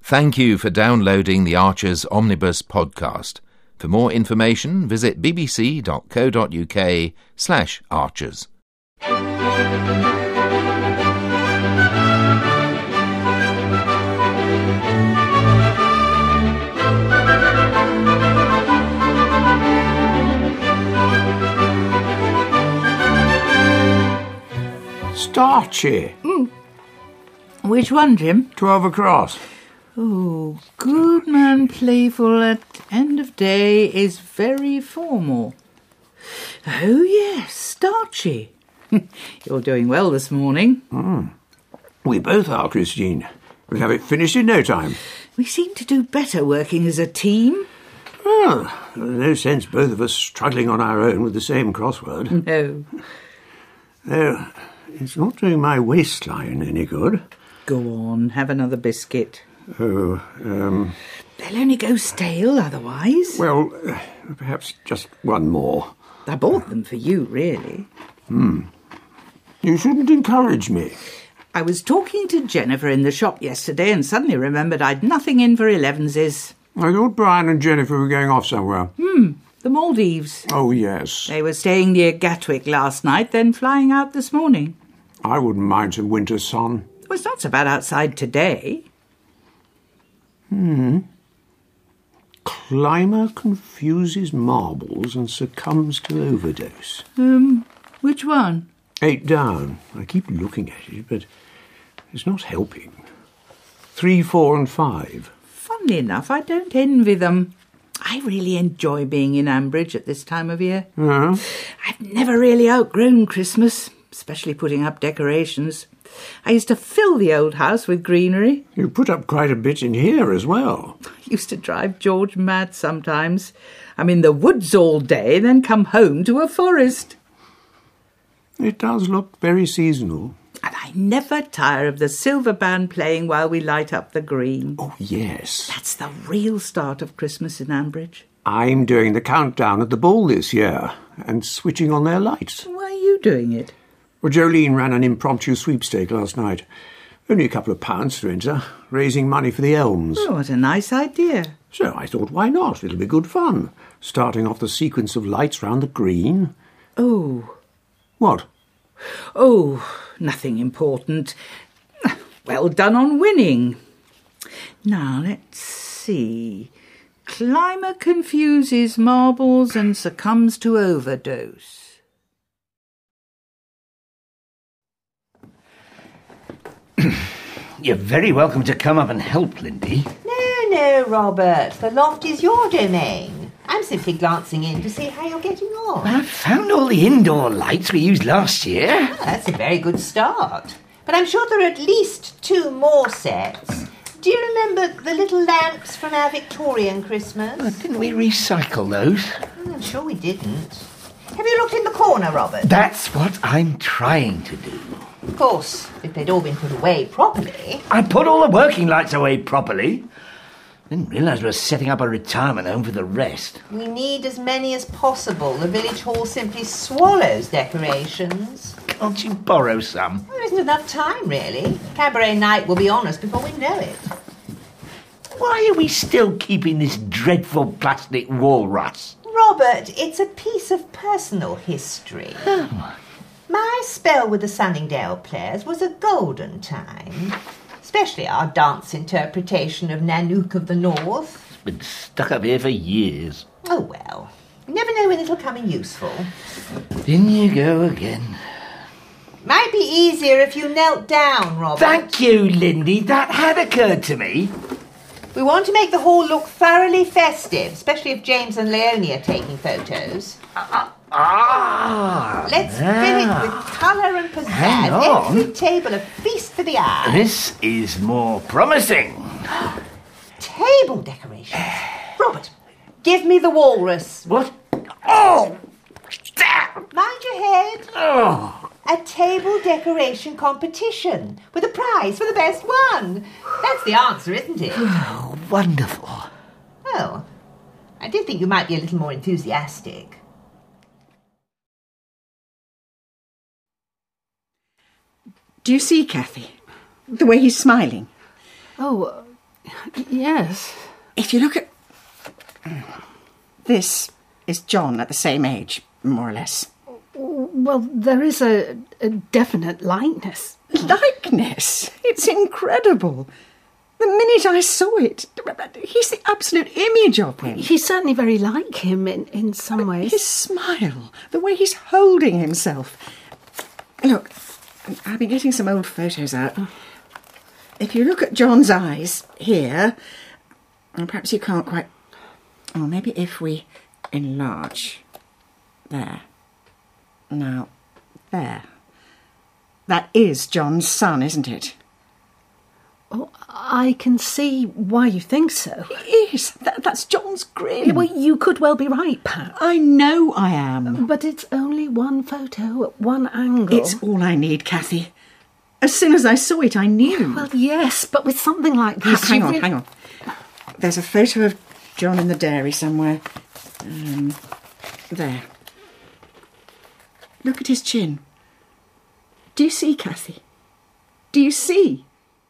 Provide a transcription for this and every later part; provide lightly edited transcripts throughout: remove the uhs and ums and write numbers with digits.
Thank you for downloading the Archers Omnibus podcast. For more information, visit bbc.co.uk/archers. Starchy. Which one, Jim? 12 across. Oh, good man playful at end of day is very formal. Oh, yes, starchy. You're doing well this morning. We both are, Christine. We'll have it finished in no time. We seem to do better working as a team. Well, there's no sense both of us struggling on our own with the same crossword. No. Though, it's not doing my waistline any good. Go on, have another biscuit. Oh, They'll only go stale otherwise. well, perhaps just one more. I bought them for you, really. You shouldn't encourage me. I was talking to Jennifer in the shop yesterday and suddenly remembered I'd nothing in for 11s. I thought Brian and Jennifer were going off somewhere. The Maldives. Oh, yes. They were staying near Gatwick last night, then flying out this morning. I wouldn't mind some winter sun. Well, it's not so bad outside today. Climber confuses marbles and succumbs to overdose. Which one? 8 down. I keep looking at it, but it's not helping. 3, 4 and 5. Funnily enough, I don't envy them. I really enjoy being in Ambridge at this time of year. I've never really outgrown Christmas, especially putting up decorations. I used to fill the old house with greenery. You put up quite a bit in here as well. I used to drive George mad sometimes. I'm in the woods all day, then come home to a forest. It does look very seasonal. And I never tire of the silver band playing while we light up the green. Oh, yes. That's the real start of Christmas in Ambridge. I'm doing the countdown at the ball this year and switching on their lights. Why are you doing it? Well, Jolene ran an impromptu sweepstake last night. Only a couple of pounds to enter, raising money for the elms. Oh, what a nice idea. So I thought, why not? It'll be good fun. Starting off the sequence of lights round the green. Oh. What? Oh, nothing important. Well done on winning. Now, let's see. Climber confuses marbles and succumbs to overdose. You're very welcome to come up and help, Lindy. No, Robert. The loft is your domain. I'm simply glancing in to see how you're getting on. I found all the indoor lights we used last year. Oh, that's a very good start. But I'm sure there are at least 2 more sets. Do you remember the little lamps from our Victorian Christmas? Didn't we recycle those? I'm sure we didn't. Have you looked in the corner, Robert? That's what I'm trying to do. Of course, if they'd all been put away properly. I put all the working lights away properly. Didn't realise we were setting up a retirement home for the rest. We need as many as possible. The village hall simply swallows decorations. Can't you borrow some? There isn't enough time, really. Cabaret night will be on us before we know it. Why are we still keeping this dreadful plastic walrus? Robert, it's a piece of personal history. My spell with the Sunningdale players was a golden time. Especially our dance interpretation of Nanook of the North. It's been stuck up here for years. Oh, well. You never know when it'll come in useful. In you go again. Might be easier if you knelt down, Robert. Thank you, Lindy. That had occurred to me. We want to make the hall look thoroughly festive, especially if James and Leonie are taking photos. Let's fill it with colour and pizzazz. Hang on. Every table a feast for the eye. This is more promising. Table decorations. Robert, give me the walrus. What? Oh! Mind your head. Oh! A table decoration competition with a prize for the best one. That's the answer, isn't it? Oh, wonderful. Oh, I did think you might be a little more enthusiastic. Do you see, Kathy? The way he's smiling. Oh, Yes. If you look at... This is John at the same age, more or less. Well, there is a definite likeness. Likeness? It's incredible. The minute I saw it, he's the absolute image of him. He's certainly very like him in some ways. His smile, the way he's holding himself. Look, I've been getting some old photos out. If you look at John's eyes here, and perhaps you can't quite... Oh, maybe if we enlarge. There. Now, there. That is John's son, isn't it? Oh, I can see why you think so. It is. That's John's grin. Well, you could well be right, Pat. I know I am. But it's only one photo at one angle. It's all I need, Kathy. As soon as I saw it, I knew. Well, yes, but with something like this... Hang on. There's a photo of John in the dairy somewhere. There. Look at his chin. Do you see, Kathy? Do you see?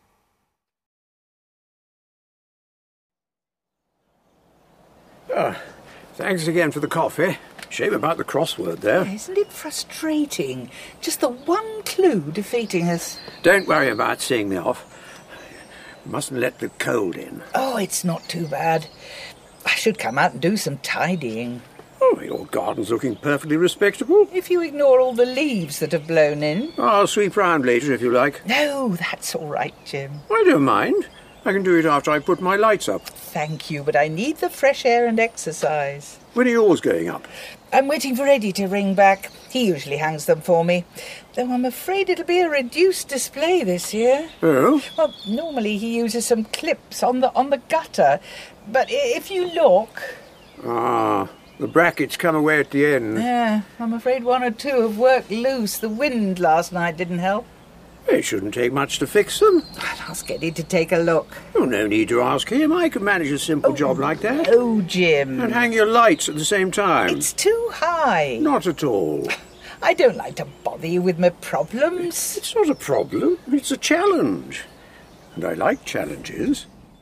Thanks again for the coffee. Shame about the crossword there. Isn't it frustrating? Just the one clue defeating us. Don't worry about seeing me off. Mustn't let the cold in. Oh, it's not too bad. I should come out and do some tidying. Oh, your garden's looking perfectly respectable. If you ignore all the leaves that have blown in. I'll sweep round later if you like. No, that's all right, Jim. I don't mind. I can do it after I put my lights up. Thank you, but I need the fresh air and exercise. When are yours going up? I'm waiting for Eddie to ring back. He usually hangs them for me. Though I'm afraid it'll be a reduced display this year. Oh? Well, normally he uses some clips on the gutter. But if you look... Ah, the brackets come away at the end. Yeah, I'm afraid one or two have worked loose. The wind last night didn't help. It shouldn't take much to fix them. I'll ask Eddie to take a look. Oh, no need to ask him. I can manage a simple job like that. Oh, Jim. And hang your lights at the same time. It's too high. Not at all. I don't like to bother you with my problems. It's not a problem. It's a challenge. And I like challenges.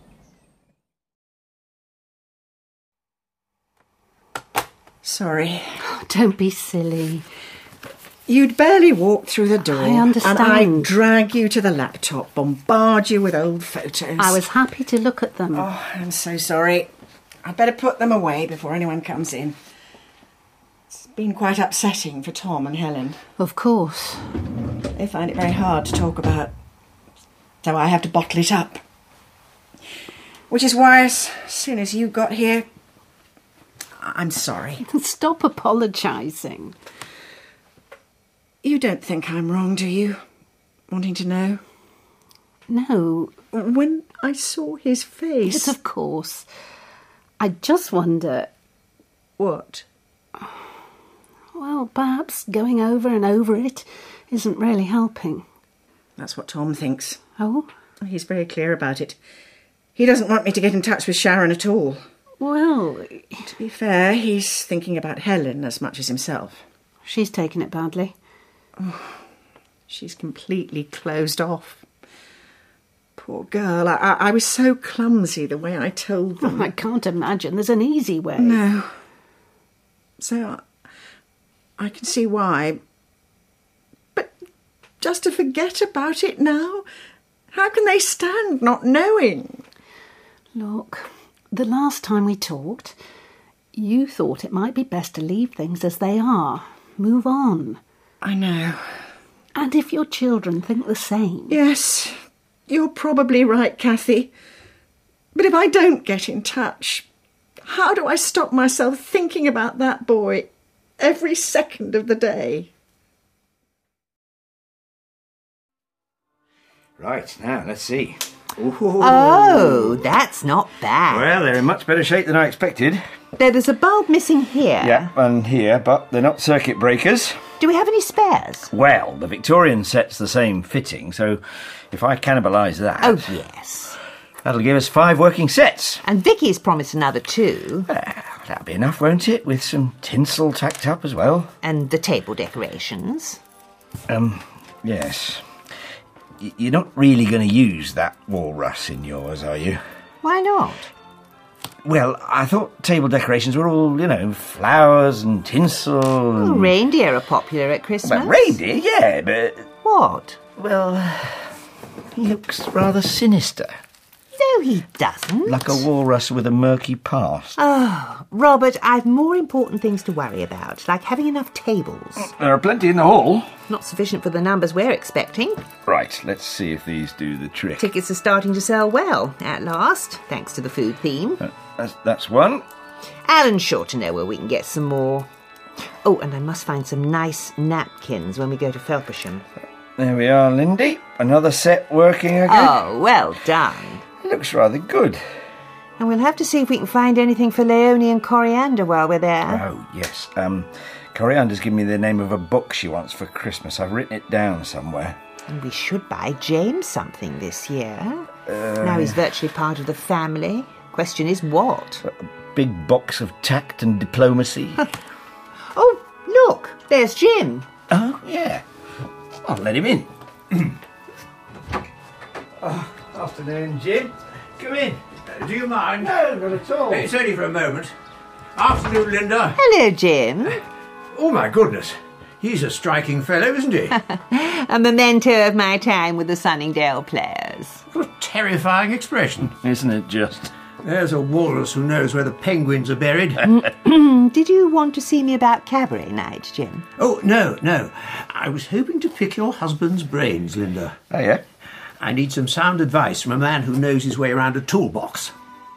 Sorry. Oh, don't be silly. You'd barely walk through the door. I understand. And I'd drag you to the laptop, bombard you with old photos. I was happy to look at them. Oh, I'm so sorry. I'd better put them away before anyone comes in. It's been quite upsetting for Tom and Helen. Of course. They find it very hard to talk about, so I have to bottle it up. Which is why, as soon as you got here, I'm sorry. Stop apologising. You don't think I'm wrong, do you? Wanting to know? No. When I saw his face... Yes, of course. I just wonder... What? Well, perhaps going over and over it isn't really helping. That's what Tom thinks. Oh? He's very clear about it. He doesn't want me to get in touch with Sharon at all. Well... To be fair, he's thinking about Helen as much as himself. She's taken it badly. Oh, she's completely closed off. Poor girl. I was so clumsy the way I told them. I can't imagine there's an easy way. No. So I can see why. But just to forget about it now? How can they stand not knowing? Look, the last time we talked, you thought it might be best to leave things as they are. Move on. I know. And if your children think the same... Yes, you're probably right, Kathy. But if I don't get in touch, how do I stop myself thinking about that boy every second of the day? Right, now, let's see. Oh, that's not bad. Well, they're in much better shape than I expected. There's a bulb missing here. Yeah, and here, but they're not circuit breakers. Do we have any spares? Well, the Victorian set's the same fitting, so if I cannibalise that... Oh, yes. That'll give us 5 working sets. And Vicky's promised another 2. That'll be enough, won't it? With some tinsel tacked up as well. And the table decorations. Yes. You're not really going to use that walrus in yours, are you? Why not? Well, I thought table decorations were all, flowers and tinsel and... Well, reindeer are popular at Christmas. Well, reindeer, yeah, but... What? Well, he looks rather sinister. No, he doesn't. Like a walrus with a murky past. Oh, Robert, I've more important things to worry about, like having enough tables. There are plenty in the hall. Not sufficient for the numbers we're expecting. Right, let's see if these do the trick. Tickets are starting to sell well, at last, thanks to the food theme. That's one. Alan's sure to know where we can get some more. Oh, and I must find some nice napkins when we go to Felpersham. There we are, Lindy. Another set working again. Oh, well done. It looks rather good. And we'll have to see if we can find anything for Leonie and Coriander while we're there. Oh, yes. Coriander's given me the name of a book she wants for Christmas. I've written it down somewhere. And we should buy James something this year. Now he's virtually part of the family. Question is what? A big box of tact and diplomacy. Oh, look, there's Jim. Oh, yeah. I'll let him in. Afternoon, Jim. Come in. Do you mind? No, not at all. It's only for a moment. Afternoon, Linda. Hello, Jim. Oh, my goodness. He's a striking fellow, isn't he? A memento of my time with the Sunningdale players. What a terrifying expression. Isn't it just? There's a walrus who knows where the penguins are buried. Did you want to see me about cabaret night, Jim? Oh, no. I was hoping to pick your husband's brains, Linda. Oh, yeah? I need some sound advice from a man who knows his way around a toolbox.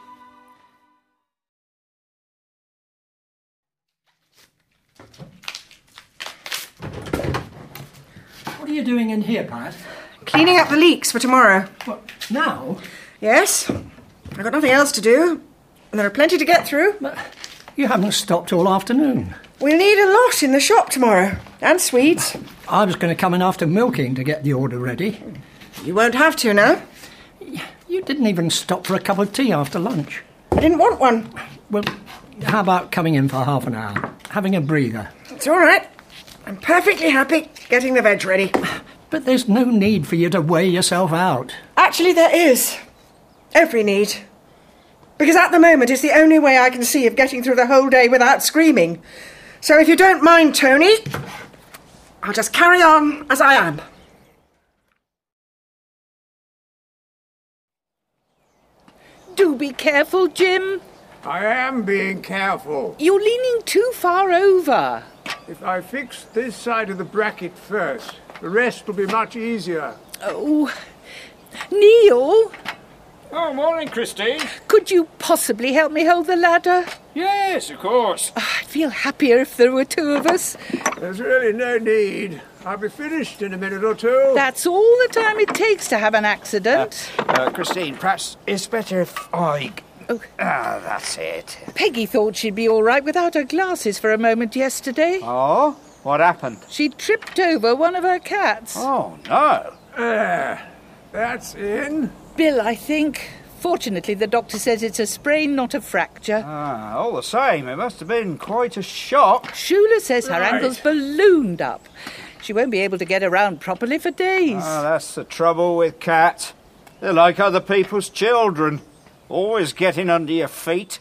What are you doing in here, Pat? Cleaning up the leaks for tomorrow. What, now? Yes. I've got nothing else to do. And there are plenty to get through. But you haven't stopped all afternoon. We'll need a lot in the shop tomorrow. And sweets. I was going to come in after milking to get the order ready. You won't have to now. You didn't even stop for a cup of tea after lunch. I didn't want one. Well, how about coming in for half an hour? Having a breather? It's all right. I'm perfectly happy getting the veg ready. But there's no need for you to weigh yourself out. Actually, there is. Every need. Because at the moment it's the only way I can see of getting through the whole day without screaming. So if you don't mind, Tony, I'll just carry on as I am. Do be careful, Jim. I am being careful. You're leaning too far over. If I fix this side of the bracket first, the rest will be much easier. Oh, Neil, Oh, morning, Christine. could you possibly help me hold the ladder? Yes, of course. I'd feel happier if there were two of us. There's really no need. I'll be finished in a minute or two. That's all the time it takes to have an accident. Christine, perhaps it's better if I... Oh. That's it. Peggy thought she'd be all right without her glasses for a moment yesterday. Oh? What happened? She tripped over one of her cats. Oh, no. That's in. Bill, I think. Fortunately, the doctor says it's a sprain, not a fracture. All the same, it must have been quite a shock. Shula says her Right. ankle's ballooned up. She won't be able to get around properly for days. That's the trouble with cats. They're like other people's children. Always getting under your feet.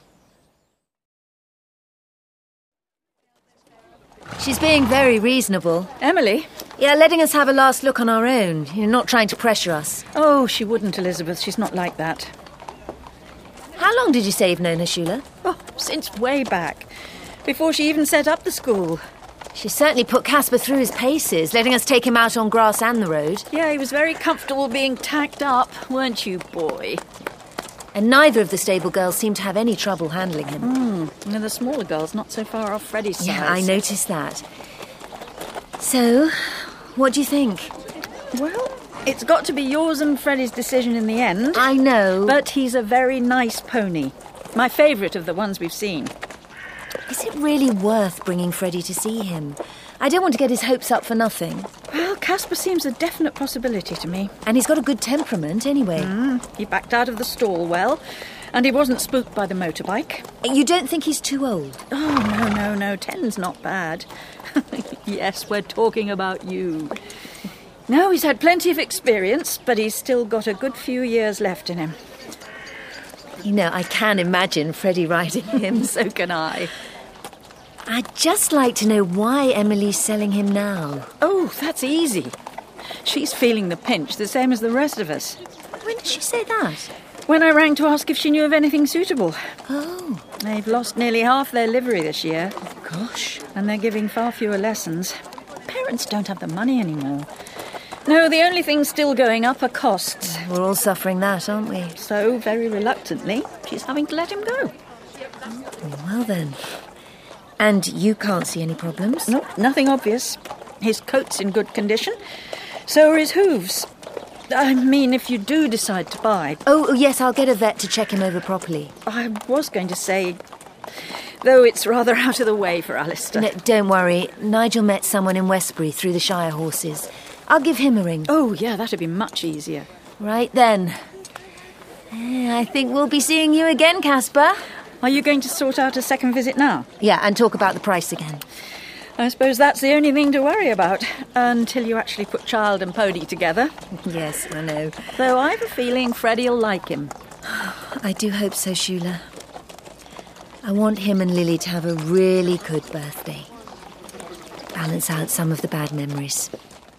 She's being very reasonable. Emily? Yeah, letting us have a last look on our own. You're not trying to pressure us. Oh, she wouldn't, Elizabeth. She's not like that. How long did you say you've known her, Shula? Oh, since way back. Before she even set up the school. She certainly put Casper through his paces, letting us take him out on grass and the road. Yeah, he was very comfortable being tacked up, weren't you, boy? And neither of the stable girls seemed to have any trouble handling him. And the smaller girl's not so far off Freddie's size. Yeah, I noticed that. So, what do you think? Well, it's got to be yours and Freddie's decision in the end. I know. But he's a very nice pony. My favourite of the ones we've seen. Is it really worth bringing Freddie to see him? I don't want to get his hopes up for nothing. Well, Casper seems a definite possibility to me. And he's got a good temperament anyway. He backed out of the stall well, and he wasn't spooked by the motorbike. You don't think he's too old? Oh, no, 10's not bad. Yes, we're talking about you. No, he's had plenty of experience, but he's still got a good few years left in him. You know, I can imagine Freddie riding him. So can I. I'd just like to know why Emily's selling him now. Oh, that's easy. She's feeling the pinch, the same as the rest of us. When did she say that? When I rang to ask if she knew of anything suitable. Oh. They've lost nearly half their livery this year. Gosh. And they're giving far fewer lessons. Parents don't have the money anymore. No, the only thing still going up are costs. We're all suffering that, aren't we? So, very reluctantly, she's having to let him go. Well then. And you can't see any problems? No, nothing obvious. His coat's in good condition. So are his hooves. I mean, if you do decide to buy... Oh, yes, I'll get a vet to check him over properly. I was going to say, though it's rather out of the way for Alistair. No, don't worry. Nigel met someone in Westbury through the Shire horses. I'll give him a ring. Oh, yeah, that'd be much easier. Right then. I think we'll be seeing you again, Caspar. Are you going to sort out a second visit now? Yeah, and talk about the price again. I suppose that's the only thing to worry about, until you actually put Child and Pony together. Yes, I know. Though I've a feeling Freddie'll like him. I do hope so, Shula. I want him and Lily to have a really good birthday. Balance out some of the bad memories.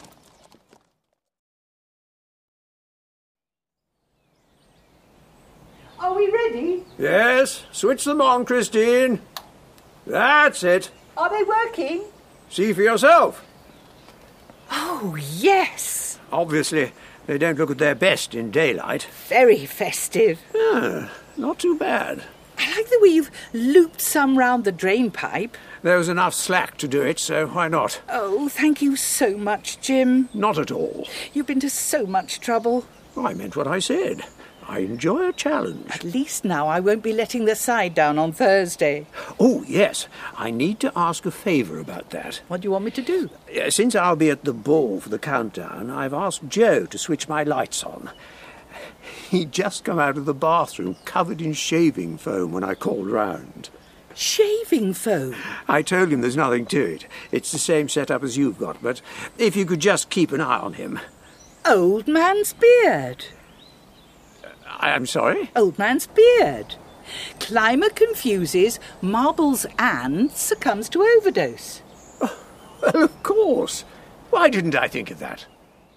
Are we ready? Yes, switch them on, Christine. That's it. Are they working? See for yourself. Oh, yes. Obviously, they don't look at their best in daylight. Very festive. Not too bad. I like the way you've looped some round the drain pipe. There was enough slack to do it, so why not? Oh, thank you so much, Jim. Not at all. You've been to so much trouble. I meant what I said. I enjoy a challenge. At least now I won't be letting the side down on Thursday. Oh, yes. I need to ask a favour about that. What do you want me to do? Since I'll be at the ball for the countdown, I've asked Joe to switch my lights on. He'd just come out of the bathroom covered in shaving foam when I called round. Shaving foam? I told him there's nothing to it. It's the same setup as you've got, but if you could just keep an eye on him. Old man's beard. I'm sorry? Old man's beard. Climber confuses, marbles and succumbs to overdose. Oh, well, of course. Why didn't I think of that?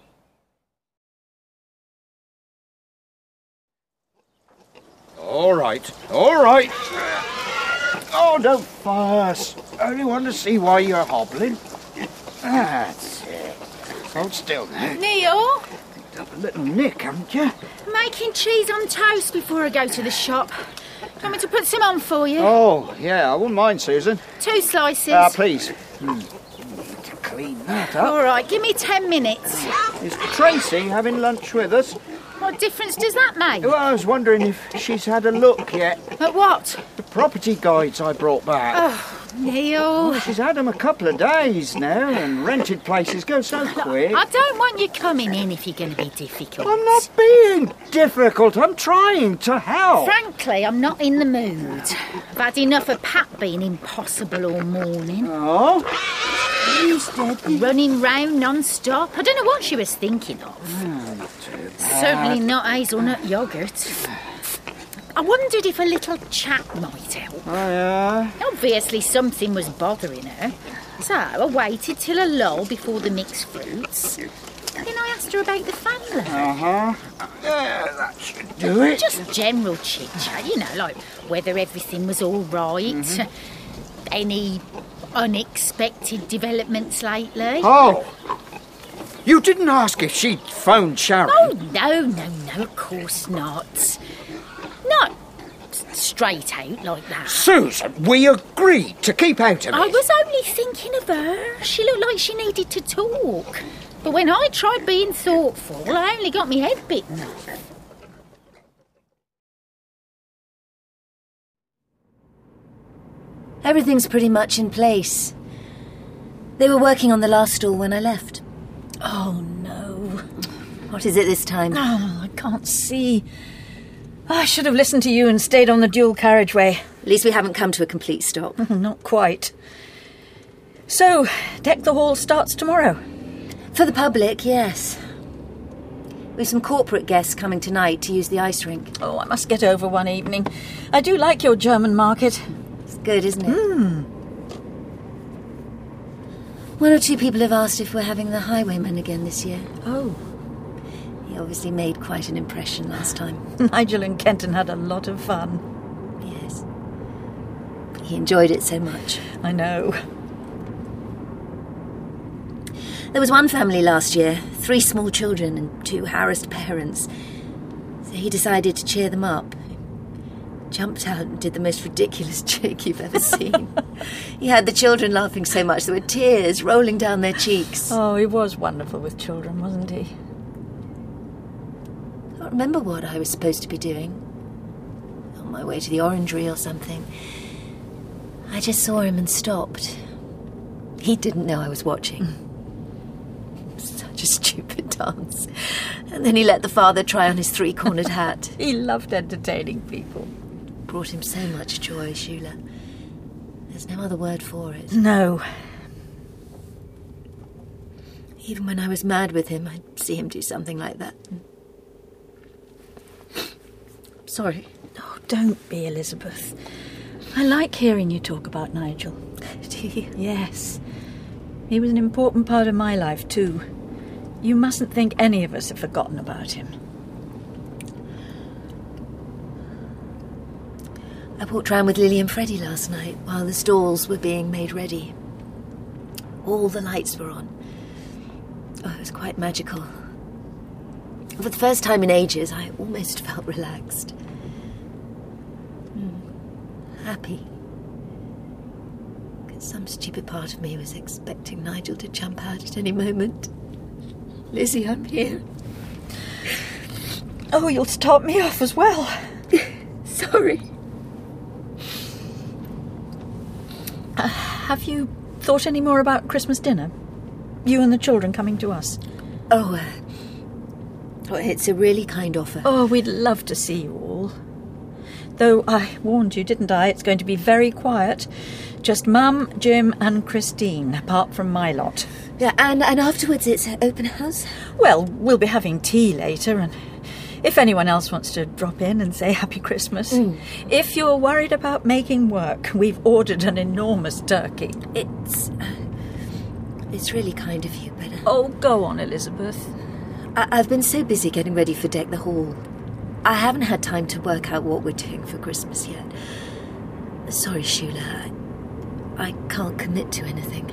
All right. Oh, don't fuss. Only want to see why you're hobbling. That's it. Hold still now. Neil? Picked up a little nick, haven't you? Making cheese on toast before I go to the shop. Do you want me to put some on for you? Oh, yeah, I wouldn't mind, Susan. 2 slices. Please. Need to clean that up. All right, give me 10 minutes. Is Tracy having lunch with us? What difference does that make? Well, I was wondering if she's had a look yet. At what? The property guides I brought back. Oh, Neil. Well, she's had them a couple of days now, and rented places go so quick. I don't want you coming in if you're going to be difficult. I'm not being difficult. I'm trying to help. Frankly, I'm not in the mood. I've had enough of Pat being impossible all morning. Oh? He's dead. Running round non-stop. I don't know what she was thinking of. Not too bad. Certainly not hazelnut yoghurt. I wondered if a little chat might help. Oh, yeah? Obviously something was bothering her. So I waited till a lull before the mixed fruits. Then I asked her about the family. Uh-huh. Yeah, that should do it. Just general chit-chat, you know, like whether everything was all right. Any unexpected developments lately. Oh! You didn't ask if she'd phoned Sharon? Oh, no, of course not. Not straight out like that. Susan, we agreed to keep out of it. I was only thinking of her. She looked like she needed to talk. But when I tried being thoughtful, I only got my head bitten off. Everything's pretty much in place. They were working on the last stall when I left. Oh, no. What is it this time? Oh, I can't see. I should have listened to you and stayed on the dual carriageway. At least we haven't come to a complete stop. Not quite. So, Deck the Hall starts tomorrow? For the public, yes. We've some corporate guests coming tonight to use the ice rink. Oh, I must get over one evening. I do like your German market. It's good, isn't it? One or two people have asked if we're having the Highwayman again this year. Oh. He obviously made quite an impression last time. Nigel and Kenton had a lot of fun. Yes. He enjoyed it so much. I know. There was one family last year, 3 small children and 2 harassed parents. So he decided to cheer them up. Jumped out and did the most ridiculous trick you've ever seen. He had the children laughing so much there were tears rolling down their cheeks. Oh, he was wonderful with children, wasn't he? I can't remember what I was supposed to be doing. On my way to the orangery or something. I just saw him and stopped. He didn't know I was watching. Such a stupid dance. And then he let the father try on his 3-cornered hat. He loved entertaining people. Brought him so much joy, Shula. There's no other word for it. No. Even when I was mad with him, I'd see him do something like that. I'm sorry. Oh, don't be, Elizabeth. I like hearing you talk about Nigel. Do you? Yes. He was an important part of my life, too. You mustn't think any of us have forgotten about him. I walked round with Lily and Freddie last night while the stalls were being made ready. All the lights were on. Oh, it was quite magical. For the first time in ages, I almost felt relaxed. Happy. Because some stupid part of me was expecting Nigel to jump out at any moment. Lizzie, I'm here. Oh, you'll start me off as well. Sorry. Have you thought any more about Christmas dinner? You and the children coming to us? Oh, it's a really kind offer. Oh, we'd love to see you all. Though I warned you, didn't I? It's going to be very quiet. Just Mum, Jim and Christine, apart from my lot. Yeah, and afterwards it's an open house? Well, we'll be having tea later, and if anyone else wants to drop in and say Happy Christmas. If you're worried about making work, we've ordered an enormous turkey. It's really kind of you, but... Oh, go on, Elizabeth. I've been so busy getting ready for Deck the Hall. I haven't had time to work out what we're doing for Christmas yet. Sorry, Shula. I can't commit to anything.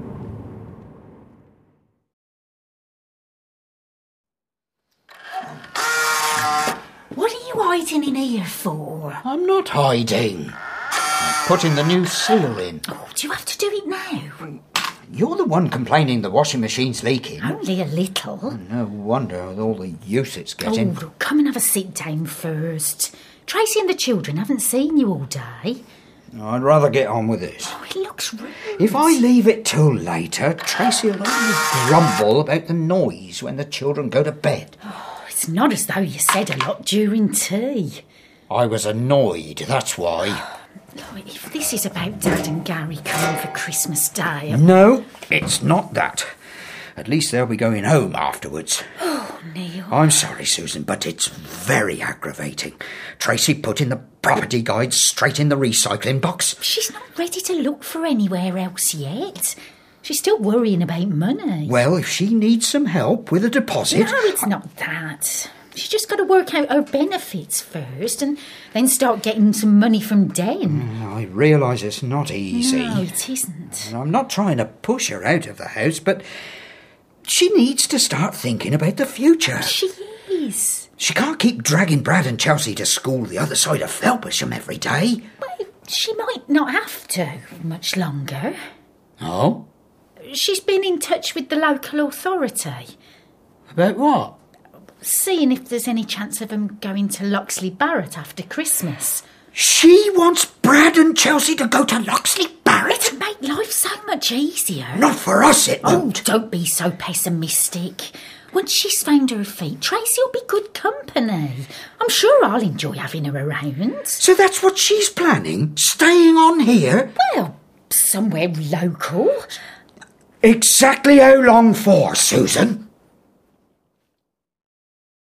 What are you hiding in here for? I'm not hiding. I'm putting the new seal in. Oh, do you have to do it now? You're the one complaining the washing machine's leaking. Only a little. No wonder with all the use it's getting. Oh, come and have a sit down first. Tracy and the children haven't seen you all day. I'd rather get on with this. Oh, it looks rude. If I leave it till later, Tracy will only grumble about the noise when the children go to bed. Oh, it's not as though you said a lot during tea. I was annoyed, that's why. Look, if this is about Dad and Gary coming for Christmas Day... No, it's not that. At least they'll be going home afterwards. Oh, Neil. I'm sorry, Susan, but it's very aggravating. Tracy putting the property guide straight in the recycling box. She's not ready to look for anywhere else yet. She's still worrying about money. Well, if she needs some help with a deposit... No, it's not that. She's just got to work out her benefits first and then start getting some money from Den. I realise it's not easy. No, it isn't. I'm not trying to push her out of the house, but she needs to start thinking about the future. She is. She can't keep dragging Brad and Chelsea to school the other side of Felpersham every day. Well, she might not have to much longer. Oh? She's been in touch with the local authority. About what? Seeing if there's any chance of them going to Loxley Barrett after Christmas. She wants Brad and Chelsea to go to Loxley Barrett? It'd make life so much easier. Not for us, it won't. Oh, don't be so pessimistic. Once she's found her feet, Tracy will be good company. I'm sure I'll enjoy having her around. So that's what she's planning? Staying on here? Well, somewhere local. Exactly how long for, Susan?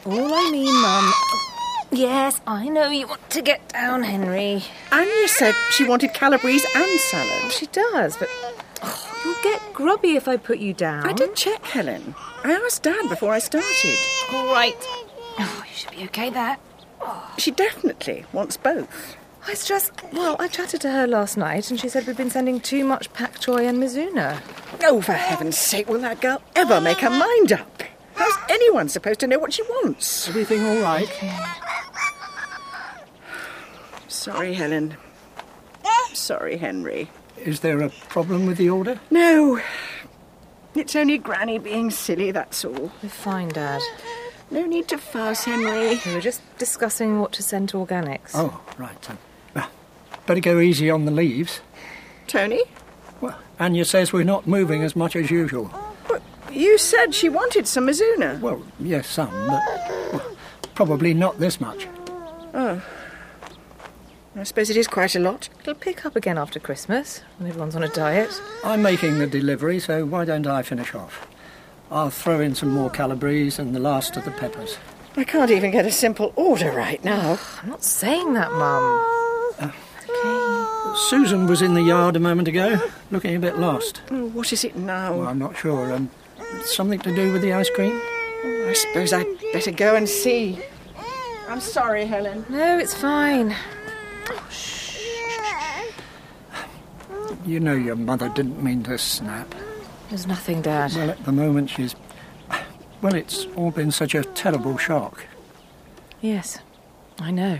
All I mean, Mum... Yes, I know you want to get down, Henry. Anya said she wanted Calabrese and salad. She does, but... Oh, you'll get grubby if I put you down. I did check, Helen. I asked Dad before I started. All right. Oh, you should be okay there. Oh. She definitely wants both. It's just... Well, I chatted to her last night and she said we've been sending too much pak choi and Mizuna. Oh, for heaven's sake, will that girl ever make her mind up? How's anyone supposed to know what she wants? Everything all right? Sorry, Helen. Sorry, Henry. Is there a problem with the order? No. It's only Granny being silly, that's all. We're fine, Dad. No need to fuss, Henry. We were just discussing what to send to organics. Oh, right. Better go easy on the leaves. Tony? Well, Anya says we're not moving as much as usual. But you said she wanted some Mizuna. Well, yes, some, but probably not this much. Oh. I suppose it is quite a lot. It'll pick up again after Christmas, when everyone's on a diet. I'm making the delivery, so why don't I finish off? I'll throw in some more Calabrese and the last of the peppers. I can't even get a simple order right now. I'm not saying that, Mum. Okay. Susan was in the yard a moment ago, looking a bit lost. Oh, what is it now? Well, I'm not sure. Something to do with the ice cream? I suppose I'd better go and see. I'm sorry, Helen. No, it's fine. You know your mother didn't mean to snap. There's nothing, Dad. Well, at the moment she's... Well, it's all been such a terrible shock. Yes, I know.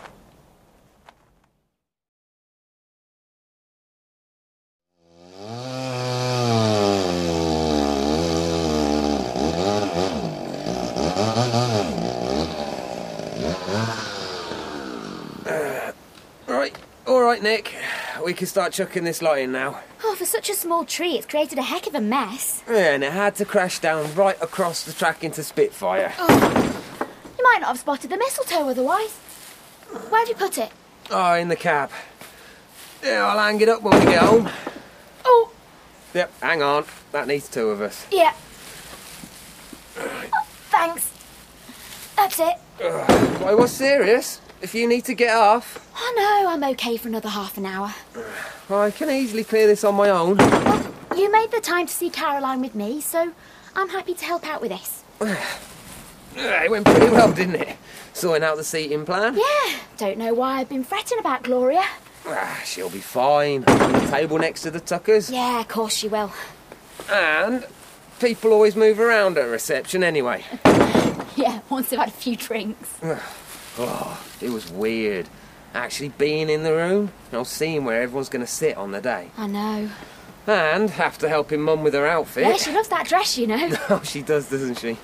All right, Nick. We can start chucking this lot in now. Oh, for such a small tree, it's created a heck of a mess. Yeah, and it had to crash down right across the track into Spitfire. Oh, you might not have spotted the mistletoe otherwise. Where'd you put it? Oh, in the cab. Yeah, I'll hang it up when we get home. Oh. Yep, hang on. That needs two of us. Yeah. Oh, thanks. That's it. Why, what's serious? If you need to get off... Oh, no, I'm OK for another half an hour. I can easily clear this on my own. Well, you made the time to see Caroline with me, so I'm happy to help out with this. It went pretty well, didn't it? Sorting out the seating plan? Yeah, don't know why I've been fretting about Gloria. She'll be fine. On the table next to the Tuckers. Yeah, of course she will. And people always move around at reception anyway. Yeah, once they've had a few drinks. Oh, it was weird. Actually being in the room, seeing where everyone's going to sit on the day. I know. And after helping Mum with her outfit. Yeah, she loves that dress, you know. Oh, she does, doesn't she?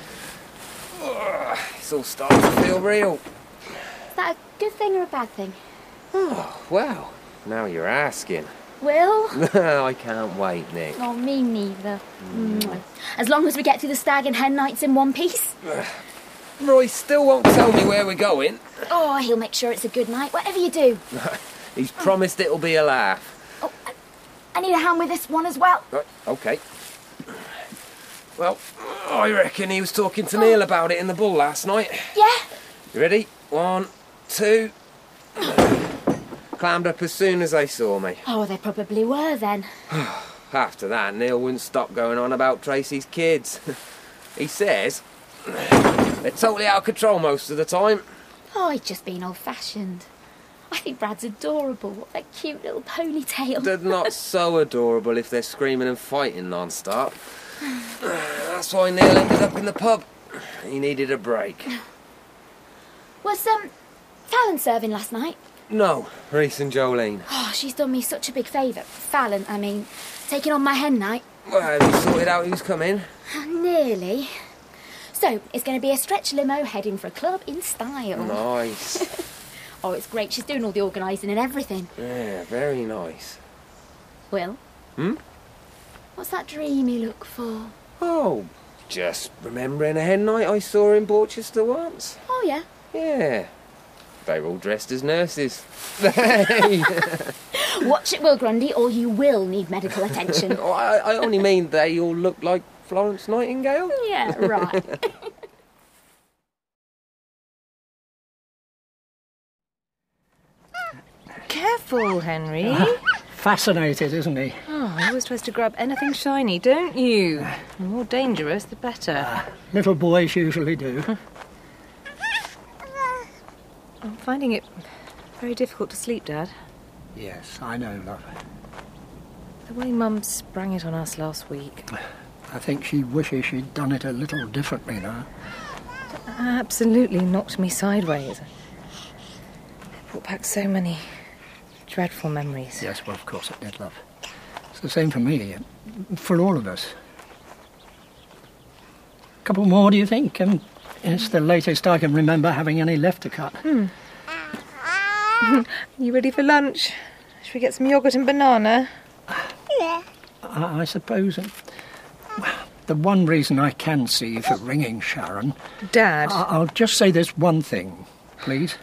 It's all starting to feel real. Is that a good thing or a bad thing? Oh, well, now you're asking. Will? I can't wait, Nick. Oh, me neither. As long as we get through the stag and hen nights in one piece. Roy still won't tell me where we're going. Oh, he'll make sure it's a good night, whatever you do. He's promised it'll be a laugh. Oh, I need a hand with this one as well. Right, OK. Well, I reckon he was talking to Neil about it in the bull last night. Yeah. You ready? 1, 2... Clammed up as soon as they saw me. Oh, they probably were then. After that, Neil wouldn't stop going on about Tracy's kids. He says they're totally out of control most of the time. Oh, he's just been old-fashioned. I think Brad's adorable. What that cute little ponytail. They're not so adorable if they're screaming and fighting non-stop. That's why Neil ended up in the pub. He needed a break. Was, Fallon serving last night? No, Reese and Jolene. Oh, she's done me such a big favour. Fallon, I mean, taking on my hen night. Well, have you sorted out who's coming? Nearly. So, it's going to be a stretch limo heading for a club in style. Nice. Oh, it's great. She's doing all the organising and everything. Yeah, very nice. Will? What's that dream you look for? Oh, just remembering a hen night I saw in Borchester once. Oh, yeah? Yeah. They were all dressed as nurses. Hey! Watch it, Will Grundy, or you will need medical attention. I only mean they all look like Florence Nightingale. Yeah, right. careful, Henry. Fascinated, isn't he? Oh, he always tries to grab anything shiny, don't you? The more dangerous, the better. Little boys usually do. I'm finding it very difficult to sleep, Dad. Yes, I know, love. The way Mum sprang it on us last week. I think she wishes she'd done it a little differently now. Absolutely knocked me sideways. It brought back so many dreadful memories. Yes, well, of course it did, love. It's the same for me, for all of us. A couple more, do you think? It's the latest I can remember having any left to cut. You ready for lunch? Should we get some yoghurt and banana? Yeah. I suppose. The one reason I can see for ringing Sharon... Dad. I'll just say this one thing, please.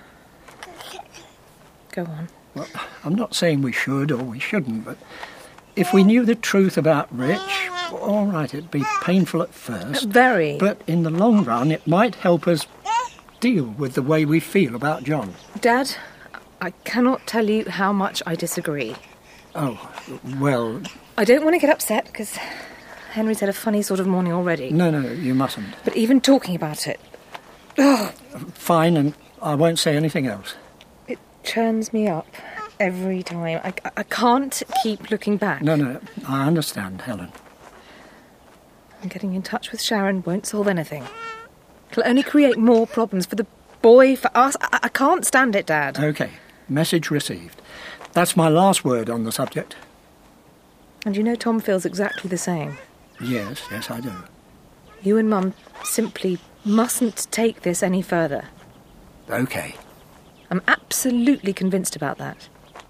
Go on. Well, I'm not saying we should or we shouldn't, but if we knew the truth about Rich, all right, it'd be painful at first. Very. But in the long run, it might help us deal with the way we feel about John. Dad, I cannot tell you how much I disagree. Oh, well... I don't want to get upset, because Henry's had a funny sort of morning already. No, you mustn't. But even talking about it... Oh. Fine, and I won't say anything else. It churns me up every time. I can't keep looking back. No, I understand, Helen. And getting in touch with Sharon won't solve anything. It'll only create more problems for the boy, for us. I can't stand it, Dad. OK, message received. That's my last word on the subject. And you know Tom feels exactly the same. Yes, I do. You and Mum simply mustn't take this any further. OK. I'm absolutely convinced about that.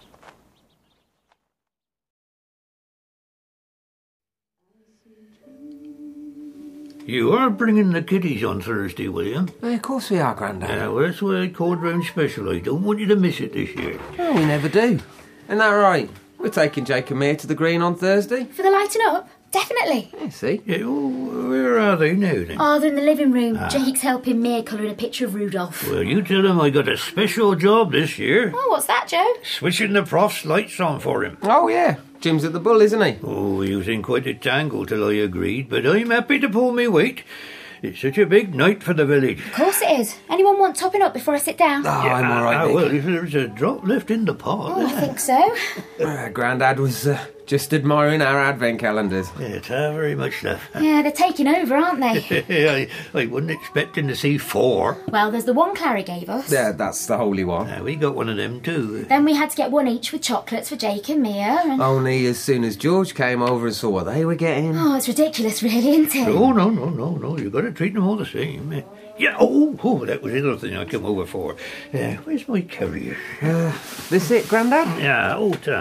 You are bringing the kiddies on Thursday, will you? Of course we are, Grandad. Yeah, well, that's why I called round special. I don't want you to miss it this year. Oh, we never do. Isn't that right? We're taking Jake and Mia to the Green on Thursday. For the lighting up? Definitely. Yeah, see? Yeah, well, where are they now, then? Oh, they're in the living room. Jake's helping Mia colouring a picture of Rudolph. Well, you tell him I got a special job this year. Oh, what's that, Joe? Switching the prof's lights on for him. Oh, yeah. Jim's at the Bull, isn't he? Oh, he was in quite a tangle till I agreed, but I'm happy to pull me weight. It's such a big night for the village. Of course it is. Anyone want topping up before I sit down? Oh, yeah, I'm all right, Nick. Well, if there's a drop left in the pot... Oh, I think so. Grandad was just admiring our advent calendars. Yes, very much so. Yeah, they're taking over, aren't they? I wasn't expecting to see 4. Well, there's the one Clary gave us. Yeah, that's the holy one. We got one of them too. Then we had to get one each with chocolates for Jake and Mia. And... Only as soon as George came over and saw what they were getting. Oh, it's ridiculous, really, isn't it? Oh, no. You've got to treat them all the same. Yeah, that was the other thing I came over for. Where's my carrier? This it, Grandad? Yeah,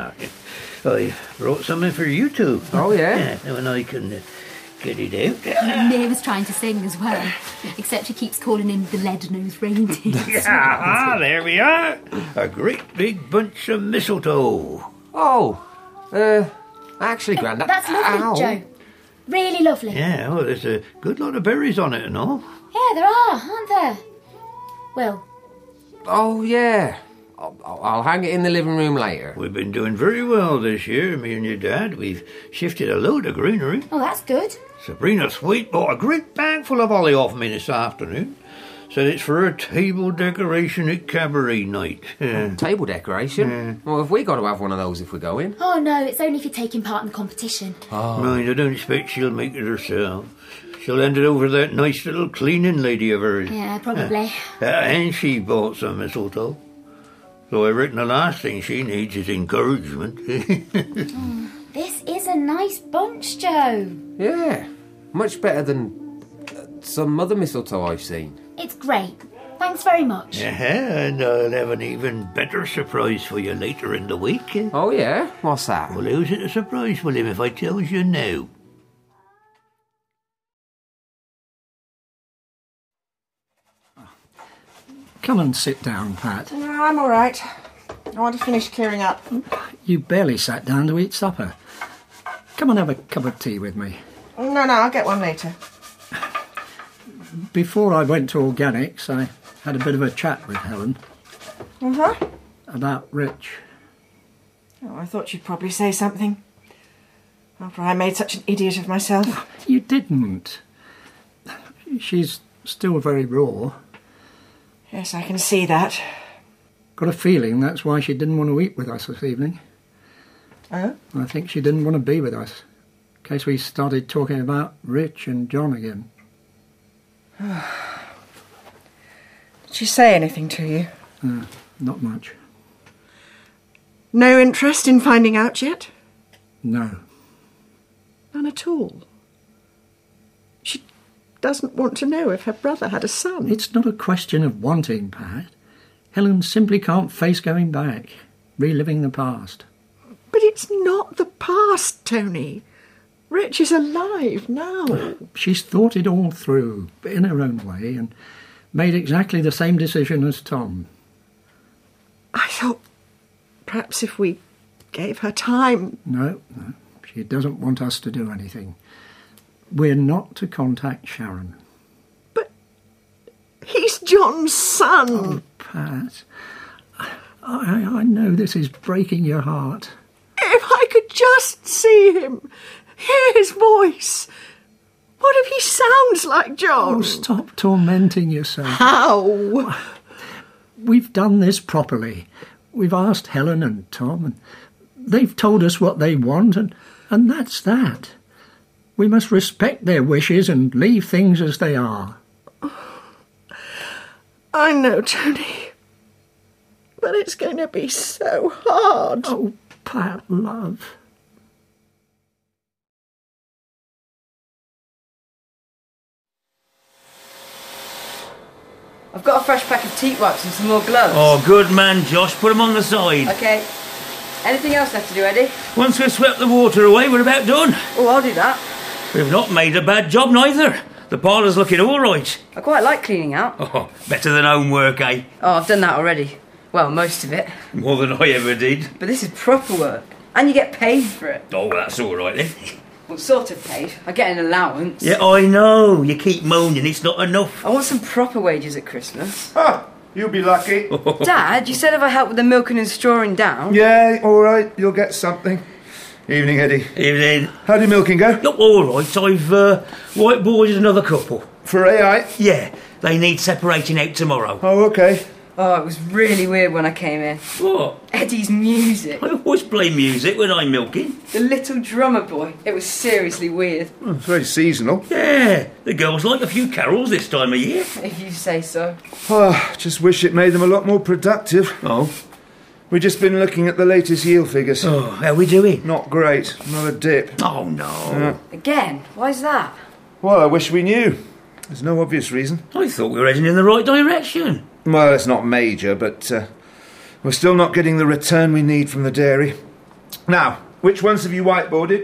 I brought something for you two. Oh, yeah? When I can get it out. Mia was trying to sing as well, except he keeps calling him the lead-nosed reindeer. There we are. A great big bunch of mistletoe. Oh, actually, Grandad... That's lovely, Joe. Really lovely. Yeah, well, there's a good lot of berries on it and all. Yeah, there are, aren't there? Well... Oh, yeah. I'll hang it in the living room later. We've been doing very well this year, me and your dad. We've shifted a load of greenery. Oh, that's good. Sabrina Thwaite bought a great bag full of holly off me this afternoon. Said it's for a table decoration at cabaret night. Table decoration? Yeah. Well, have we got to have one of those if we're going? Oh, no, it's only if you're taking part in the competition. Oh. Mind, I don't expect she'll make it herself. She'll hand it over to that nice little cleaning lady of hers. Yeah, probably. And she bought some mistletoe. So I reckon the last thing she needs is encouragement. This is a nice bunch, Joe. Yeah, much better than some other mistletoe I've seen. It's great. Thanks very much. And I'll have an even better surprise for you later in the week. Oh, yeah? What's that? Well, how's it a surprise, William, if I tells you now? Come and sit down, Pat. No, I'm all right. I want to finish clearing up. You barely sat down to eat supper. Come and have a cup of tea with me. No, I'll get one later. Before I went to organics, I had a bit of a chat with Helen. Uh-huh. About Rich. Oh, I thought you'd probably say something. After I made such an idiot of myself. You didn't. She's still very raw. Yes, I can see that. Got a feeling that's why she didn't want to eat with us this evening. Oh? I think she didn't want to be with us, in case we started talking about Rich and John again. Did she say anything to you? Not much. No interest in finding out yet? No. None at all? She doesn't want to know if her brother had a son? It's not a question of wanting, Pat. Helen simply can't face going back, reliving the past. But it's not the past, Tony. Rich is alive now. She's thought it all through, in her own way, and made exactly the same decision as Tom. I thought perhaps if we gave her time... No. She doesn't want us to do anything. We're not to contact Sharon. But he's John's son. Oh, Pat, I know this is breaking your heart. If I could just see him, hear his voice. What if he sounds like John? Oh, stop tormenting yourself. How? We've done this properly. We've asked Helen and Tom, and they've told us what they want, and that's that. We must respect their wishes and leave things as they are. I know, Tony. But it's going to be so hard. Oh, Pat, love. I've got a fresh pack of teat wipes and some more gloves. Oh, good man, Josh. Put them on the side. OK. Anything else left to do, Eddie? Once we've swept the water away, we're about done. Oh, I'll do that. We've not made a bad job, neither. The parlour's looking all right. I quite like cleaning out. Oh, better than homework, eh? Oh, I've done that already. Well, most of it. More than I ever did. But this is proper work. And you get paid for it. Oh, well, that's all right, then. Well, sort of paid. I get an allowance. Yeah, I know. You keep moaning it's not enough. I want some proper wages at Christmas. Ah, you'll be lucky. Dad, you said if I help with the milking and strawing down... Yeah, all right, you'll get something. Evening, Eddie. Evening. How did milking go? Look, all right. I've whiteboarded another couple. For AI? Yeah, they need separating out tomorrow. Oh, OK. Oh, it was really weird when I came in. What? Eddie's music. I always play music when I'm milking. The little drummer boy. It was seriously weird. Well, it's very seasonal. Yeah, the girls like a few carols this time of year. If you say so. Oh, just wish it made them a lot more productive. Oh? We've just been looking at the latest yield figures. Oh, how are we doing? Not great. Another dip. Oh, no. Again? Why's that? Well, I wish we knew. There's no obvious reason. I thought we were heading in the right direction. Well, it's not major, but we're still not getting the return we need from the dairy. Now, which ones have you whiteboarded?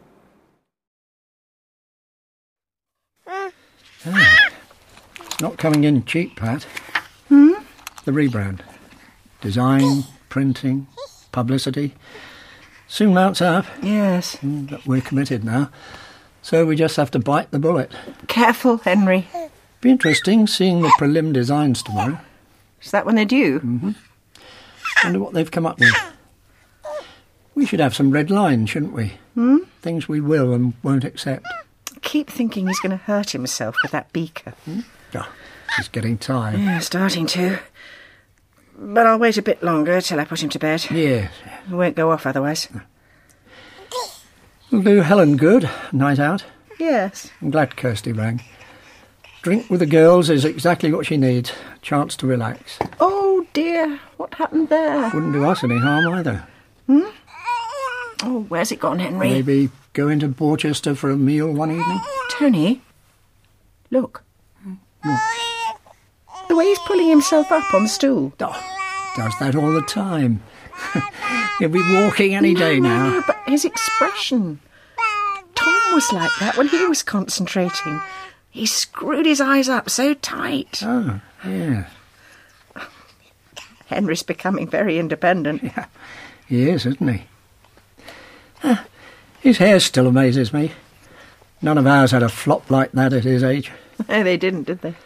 It's not coming in cheap, Pat. Hmm? The rebrand. Design, printing, publicity. Soon mounts up. Yes. But we're committed now. So we just have to bite the bullet. Careful, Henry. Be interesting seeing the prelim designs tomorrow. Is that when they're due? Mm-hmm. Wonder what they've come up with. We should have some red lines, shouldn't we? Hmm? Things we will and won't accept. I keep thinking he's going to hurt himself with that beaker. Oh, he's getting tired. Yeah, starting to. But I'll wait a bit longer till I put him to bed. Yes. He won't go off otherwise. It'll do Helen good, night out. Yes. I'm glad Kirsty rang. Drink with the girls is exactly what she needs. A chance to relax. Oh, dear. What happened there? Wouldn't do us any harm either. Hmm? Oh, where's it gone, Henry? Maybe go into Borchester for a meal one evening? Tony, look. What? The way he's pulling himself up on the stool. Oh, does that all the time. He'll be walking any day now. No, but his expression. Tom was like that when he was concentrating. He screwed his eyes up so tight. Oh, yeah. Henry's becoming very independent. Yeah, he is, isn't he? His hair still amazes me. None of ours had a flop like that at his age. No, they didn't, did they?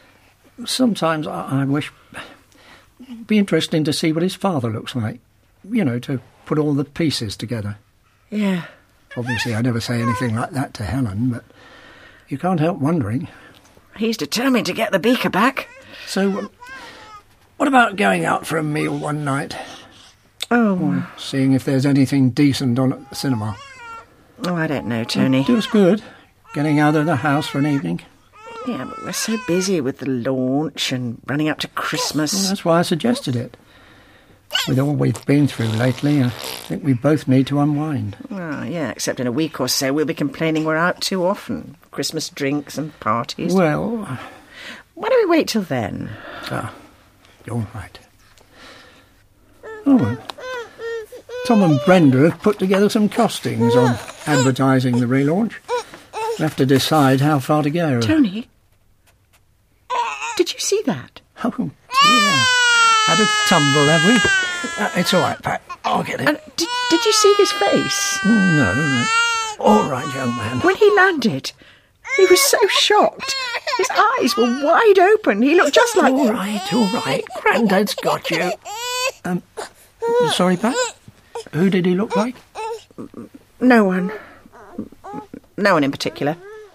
Sometimes I wish... It'd be interesting to see what his father looks like. You know, to put all the pieces together. Yeah. Obviously, I never say anything like that to Helen, but you can't help wondering. He's determined to get the beaker back. So, what about going out for a meal one night? Oh. Seeing if there's anything decent on at the cinema. Oh, I don't know, Tony. It was good, getting out of the house for an evening. Yeah, but we're so busy with the launch and running up to Christmas. Well, that's why I suggested it. With all we've been through lately, I think we both need to unwind. Well, yeah, except in a week or so we'll be complaining we're out too often. Christmas drinks and parties. Well... Why don't we wait till then? Ah, you're right. Oh, well. Tom and Brenda have put together some costings on advertising the relaunch. We'll have to decide how far to go. Tony? Did you see that? Oh, dear. Had a tumble, have we? It's all right, Pat. I'll get it. Did you see his face? No. All right, young man. When he landed, he was so shocked. His eyes were wide open. He looked just like... All right. Grandad's got you. Sorry, Pat? Who did he look like? No one. No one in particular.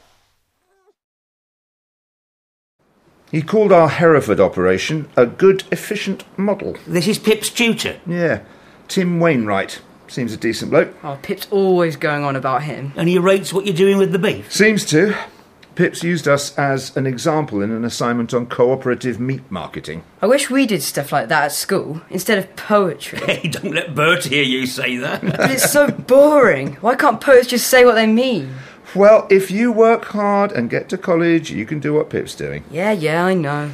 He called our Hereford operation a good, efficient model. This is Pip's tutor? Yeah, Tim Wainwright. Seems a decent bloke. Oh, Pip's always going on about him. And he rates what you're doing with the beef? Seems to. Pip's used us as an example in an assignment on cooperative meat marketing. I wish we did stuff like that at school, instead of poetry. Hey, don't let Bert hear you say that. But it's so boring. Why can't poets just say what they mean? Well, if you work hard and get to college, you can do what Pip's doing. Yeah, I know.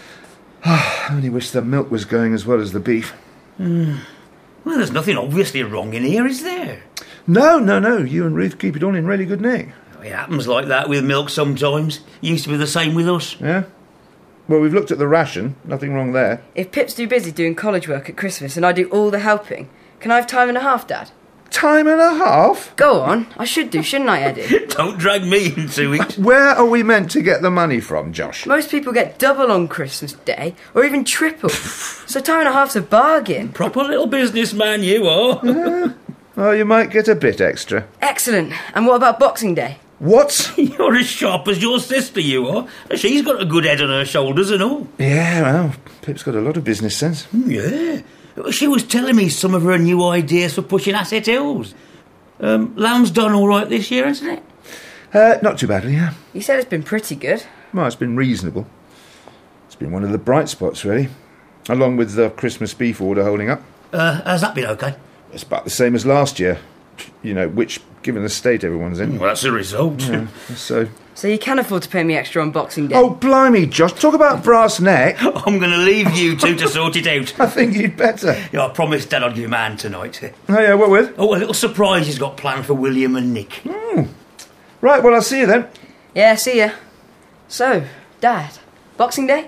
I only wish the milk was going as well as the beef. Well, there's nothing obviously wrong in here, is there? No. You and Ruth keep it all in really good nick. It happens like that with milk sometimes. Used to be the same with us. Yeah? Well, we've looked at the ration. Nothing wrong there. If Pip's too busy doing college work at Christmas and I do all the helping, can I have time and a half, Dad? Time and a half? Go on. I should do, shouldn't I, Eddie? Don't drag me into it. Where are we meant to get the money from, Josh? Most people get double on Christmas Day, or even triple. So time and a half's a bargain. Proper little businessman you are. Yeah. Well, you might get a bit extra. Excellent. And what about Boxing Day? What? You're as sharp as your sister, you are. She's got a good head on her shoulders and all. Yeah, well, Pip's got a lot of business sense. Yeah. She was telling me some of her new ideas for pushing Asset Hills. Lamb's done all right this year, hasn't it? Not too badly, yeah. You said it's been pretty good. Well, it's been reasonable. It's been one of the bright spots, really. Along with the Christmas beef order holding up. Has that been okay? It's about the same as last year. You know, which, given the state everyone's in... Well, that's the result. Yeah, so you can afford to pay me extra on Boxing Day? Oh, blimey, Josh, talk about brass neck. I'm going to leave you two to sort it out. I think you'd better. Yeah, I promised Dad I'd give him a hand tonight. Oh, yeah, what with? Oh, a little surprise he's got planned for William and Nick. Right, well, I'll see you then. Yeah, see ya. So, Dad, Boxing Day?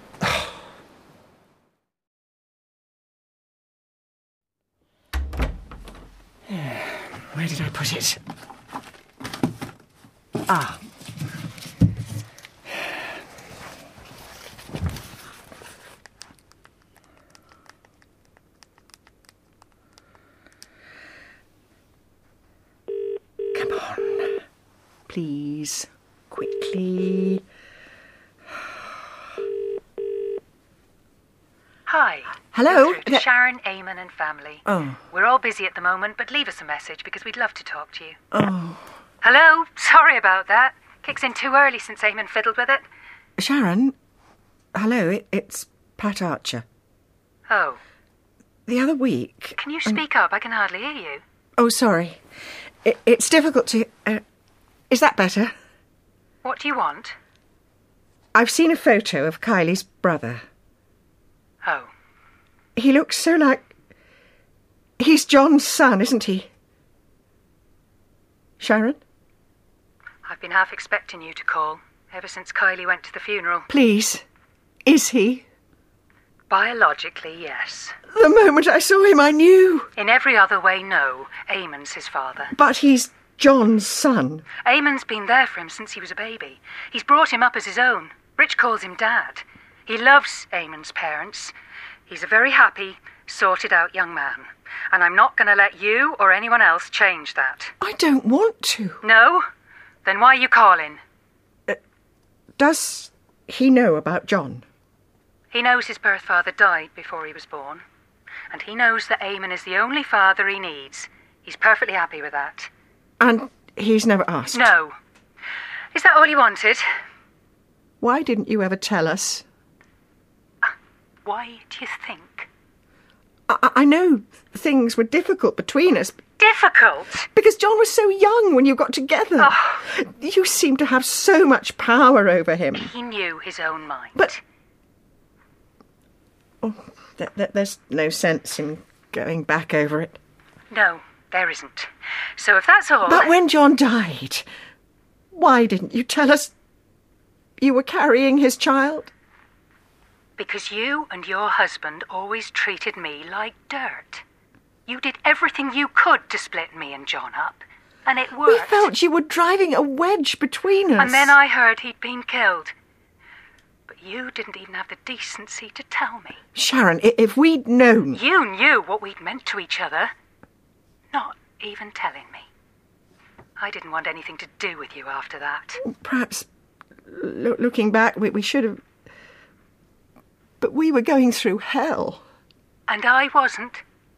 Where did I put it? Ah. Come on. Please. Quickly. Hi. Hello? You're through to Sharon, Eamon and family. Oh. We're all busy at the moment, but leave us a message because we'd love to talk to you. Oh. Hello? Sorry about that. Kicks in too early since Eamon fiddled with it. Sharon? Hello, it's Pat Archer. Oh. The other week... Can you speak up? I can hardly hear you. Oh, sorry. It's difficult to... is that better? What do you want? I've seen a photo of Kylie's brother. Oh. He looks so like... He's John's son, isn't he? Sharon? I've been half expecting you to call, ever since Kylie went to the funeral. Please. Is he? Biologically, yes. The moment I saw him, I knew. In every other way, no. Eamon's his father. But he's John's son. Eamon's been there for him since he was a baby. He's brought him up as his own. Rich calls him Dad. He loves Eamon's parents. He's a very happy, Sorted out young man. And I'm not going to let you or anyone else change that. I don't want to. No? Then why are you calling? Does he know about John? He knows his birth father died before he was born. And he knows that Eamon is the only father he needs. He's perfectly happy with that. And he's never asked? No. Is that all you wanted? Why didn't you ever tell us? Why do you think? I know things were difficult between us. Difficult? Because John was so young when you got together. Oh. You seemed to have so much power over him. He knew his own mind. But... Oh, there's no sense in going back over it. No, there isn't. So if that's all... But when John died, why didn't you tell us you were carrying his child? Because you and your husband always treated me like dirt. You did everything you could to split me and John up, and it worked. We felt you were driving a wedge between us. And then I heard he'd been killed. But you didn't even have the decency to tell me. Sharon, if we'd known... You knew what we'd meant to each other. Not even telling me. I didn't want anything to do with you after that. Perhaps, looking back, we should have... But we were going through hell. And I wasn't.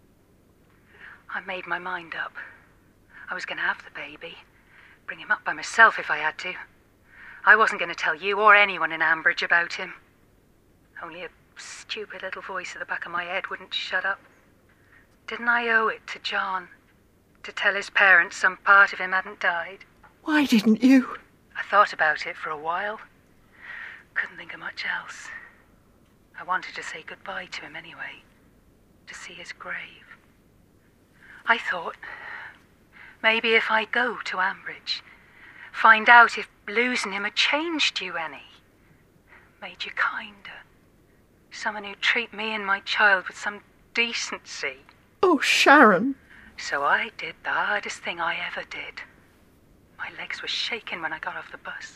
I made my mind up. I was going to have the baby. Bring him up by myself if I had to. I wasn't going to tell you or anyone in Ambridge about him. Only a stupid little voice at the back of my head wouldn't shut up. Didn't I owe it to John to tell his parents some part of him hadn't died? Why didn't you? I thought about it for a while. Couldn't think of much else. I wanted to say goodbye to him anyway, to see his grave. I thought, maybe if I go to Ambridge, find out if losing him had changed you any, made you kinder, someone who'd treat me and my child with some decency. Oh, Sharon. So I did the hardest thing I ever did. My legs were shaking when I got off the bus.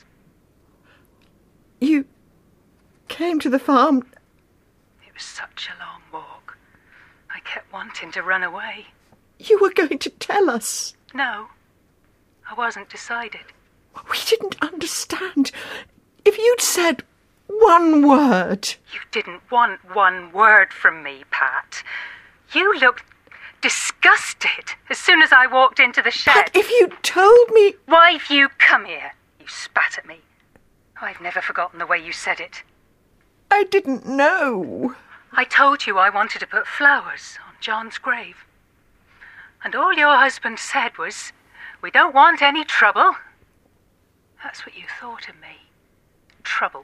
You came to the farm... It was such a long walk. I kept wanting to run away. You were going to tell us. No, I wasn't decided. We didn't understand. If you'd said one word... You didn't want one word from me, Pat. You looked disgusted as soon as I walked into the shed. But if you'd told me... Why've you come here? You spat at me. I've never forgotten the way you said it. I didn't know. I told you I wanted to put flowers on John's grave. And all your husband said was, we don't want any trouble. That's what you thought of me. Trouble.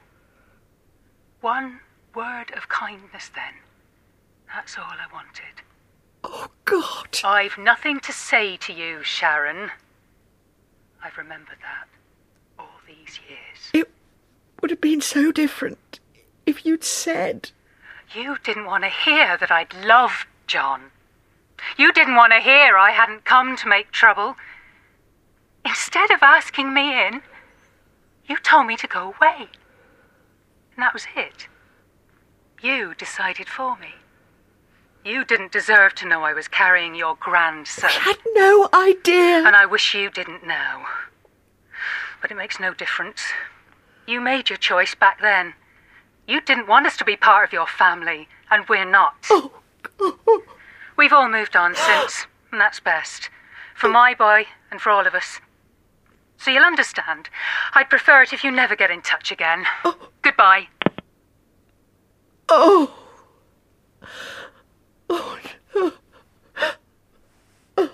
One word of kindness then. That's all I wanted. Oh, God. I've nothing to say to you, Sharon. I've remembered that all these years. It would have been so different if you'd said... You didn't want to hear that I'd loved John. You didn't want to hear I hadn't come to make trouble. Instead of asking me in, you told me to go away. And that was it. You decided for me. You didn't deserve to know I was carrying your grandson. I had no idea. And I wish you didn't know. But it makes no difference. You made your choice back then. You didn't want us to be part of your family, and we're not. Oh. We've all moved on since, and that's best. For my boy and for all of us. So you'll understand. I'd prefer it if you never get in touch again. Oh. Goodbye. Oh. Oh, no. Oh.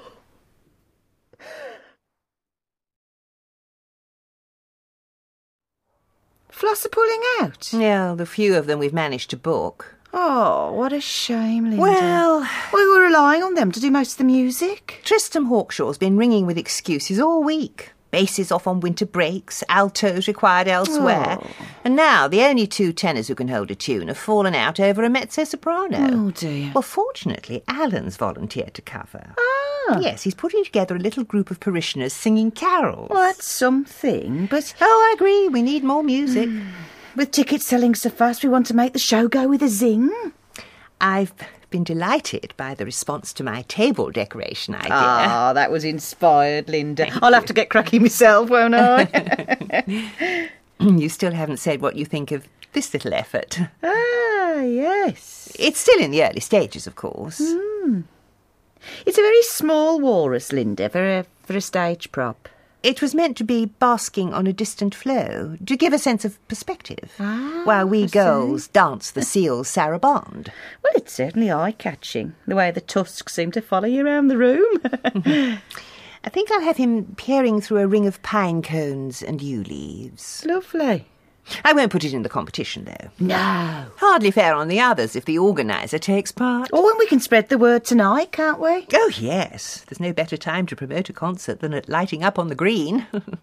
Floss are pulling out? Yeah, the few of them we've managed to book. Oh, what a shame, Linda. Well, we were relying on them to do most of the music. Tristram Hawkshaw's been ringing with excuses all week. Basses off on winter breaks, altos required elsewhere. Oh. And now the only two tenors who can hold a tune have fallen out over a mezzo-soprano. Oh, dear. Well, fortunately, Alan's volunteered to cover. Ah. Yes, he's putting together a little group of parishioners singing carols. Well, that's something, but... Oh, I agree, we need more music. With tickets selling so fast, we want to make the show go with a zing. I've I've been delighted by the response to my table decoration idea. Ah, that was inspired, Linda. I'll have to get cracking myself, won't I? You still haven't said what you think of this little effort. Ah, yes. It's still in the early stages, of course. It's a very small walrus, Linda, for a stage prop. It was meant to be basking on a distant flow, to give a sense of perspective, while we girls dance the seal's saraband. Well, it's certainly eye-catching, the way the tusks seem to follow you around the room. I think I'll have him peering through a ring of pine cones and yew leaves. Lovely. I won't put it in the competition, though. No. Hardly fair on the others if the organiser takes part. Oh, and we can spread the word tonight, can't we? Oh, yes. There's no better time to promote a concert than at lighting up on the green.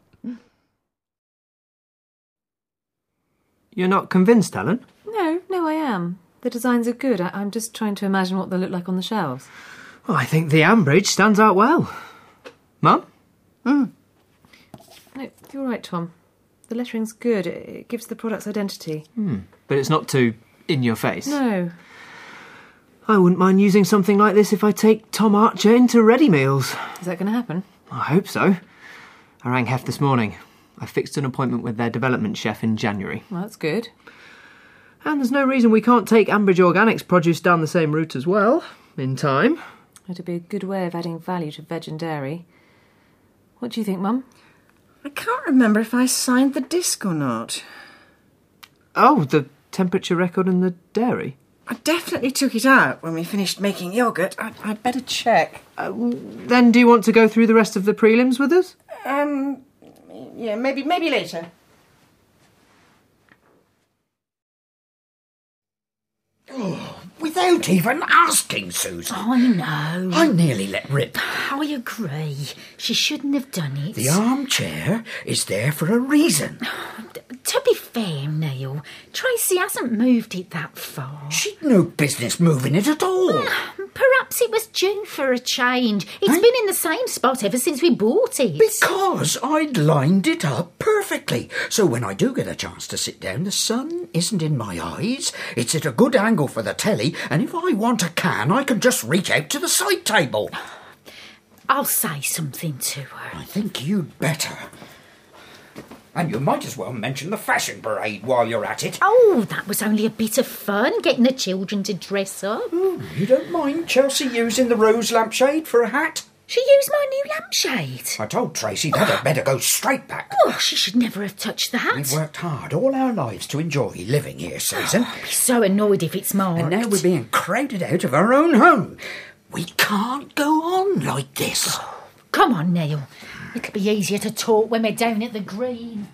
You're not convinced, Helen? No, I am. The designs are good. I'm just trying to imagine what they'll look like on the shelves. Well, I think the Ambridge stands out well. Mum? No, you're right, Tom. The lettering's good. It gives the product's identity. But it's not too in your face. No. I wouldn't mind using something like this if I take Tom Archer into Ready Meals. Is that going to happen? I hope so. I rang Hef this morning. I fixed an appointment with their development chef in January. Well, that's good. And there's no reason we can't take Ambridge Organics produce down the same route as well, in time. It'd be a good way of adding value to veg and dairy. What do you think, Mum? I can't remember if I signed the disc or not. Oh, the temperature record and the dairy? I definitely took it out when we finished making yoghurt. I'd better check. Then do you want to go through the rest of the prelims with us? Yeah, maybe later. Oh, without even asking, Susan. I know. I nearly let rip. I agree. She shouldn't have done it. The armchair is there for a reason. To be fair, Neil, Tracy hasn't moved it that far. She'd no business moving it at all. Perhaps it was due for a change. It's been in the same spot ever since we bought it. Because I'd lined it up perfectly. So when I do get a chance to sit down, the sun isn't in my eyes. It's at a good angle for the telly, and if I want a can, I can just reach out to the side table. I'll say something to her. I think you'd better. And you might as well mention the fashion parade while you're at it. Oh, that was only a bit of fun, getting the children to dress up. You don't mind Chelsea using the rose lampshade for a hat? She used my new lampshade. I told Tracy that had better go straight back. Oh, she should never have touched the hat. We've worked hard all our lives to enjoy living here, Susan. I'll be so annoyed if it's marked. And now we're being crowded out of our own home. We can't go on like this. Come on, Neil. It'll be easier to talk when we're down at the green.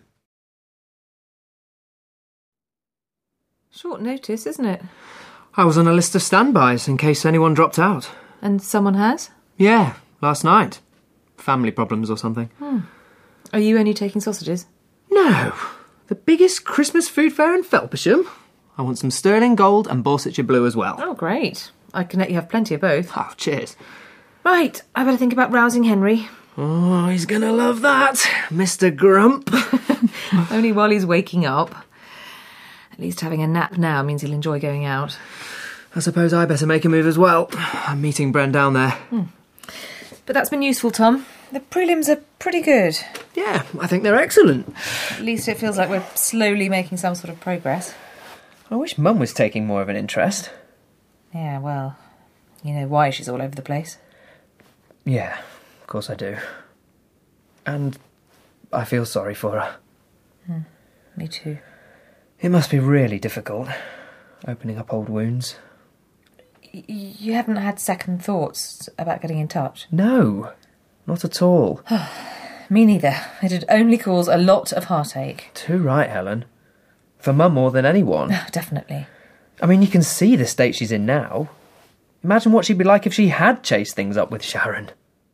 Short notice, isn't it? I was on a list of standbys in case anyone dropped out. And someone has? Yeah, last night. Family problems or something. Are you only taking sausages? No. The biggest Christmas food fair in Felpersham. I want some sterling gold and Borsetshire blue as well. Oh, great. I can let you have plenty of both. Oh, cheers. Right, I better think about rousing Henry. Oh, he's going to love that, Mr. Grump. Only while he's waking up. At least having a nap now means he'll enjoy going out. I suppose I better make a move as well. I'm meeting Bren down there. But that's been useful, Tom. The prelims are pretty good. Yeah, I think they're excellent. At least it feels like we're slowly making some sort of progress. I wish Mum was taking more of an interest. Yeah, well, you know why she's all over the place. Yeah, of course I do. And I feel sorry for her. Me too. It must be really difficult, opening up old wounds. You haven't had second thoughts about getting in touch? No, not at all. Me neither. It'd only cause a lot of heartache. Too right, Helen. For Mum more than anyone. Definitely. I mean, you can see the state she's in now. Imagine what she'd be like if she had chased things up with Sharon.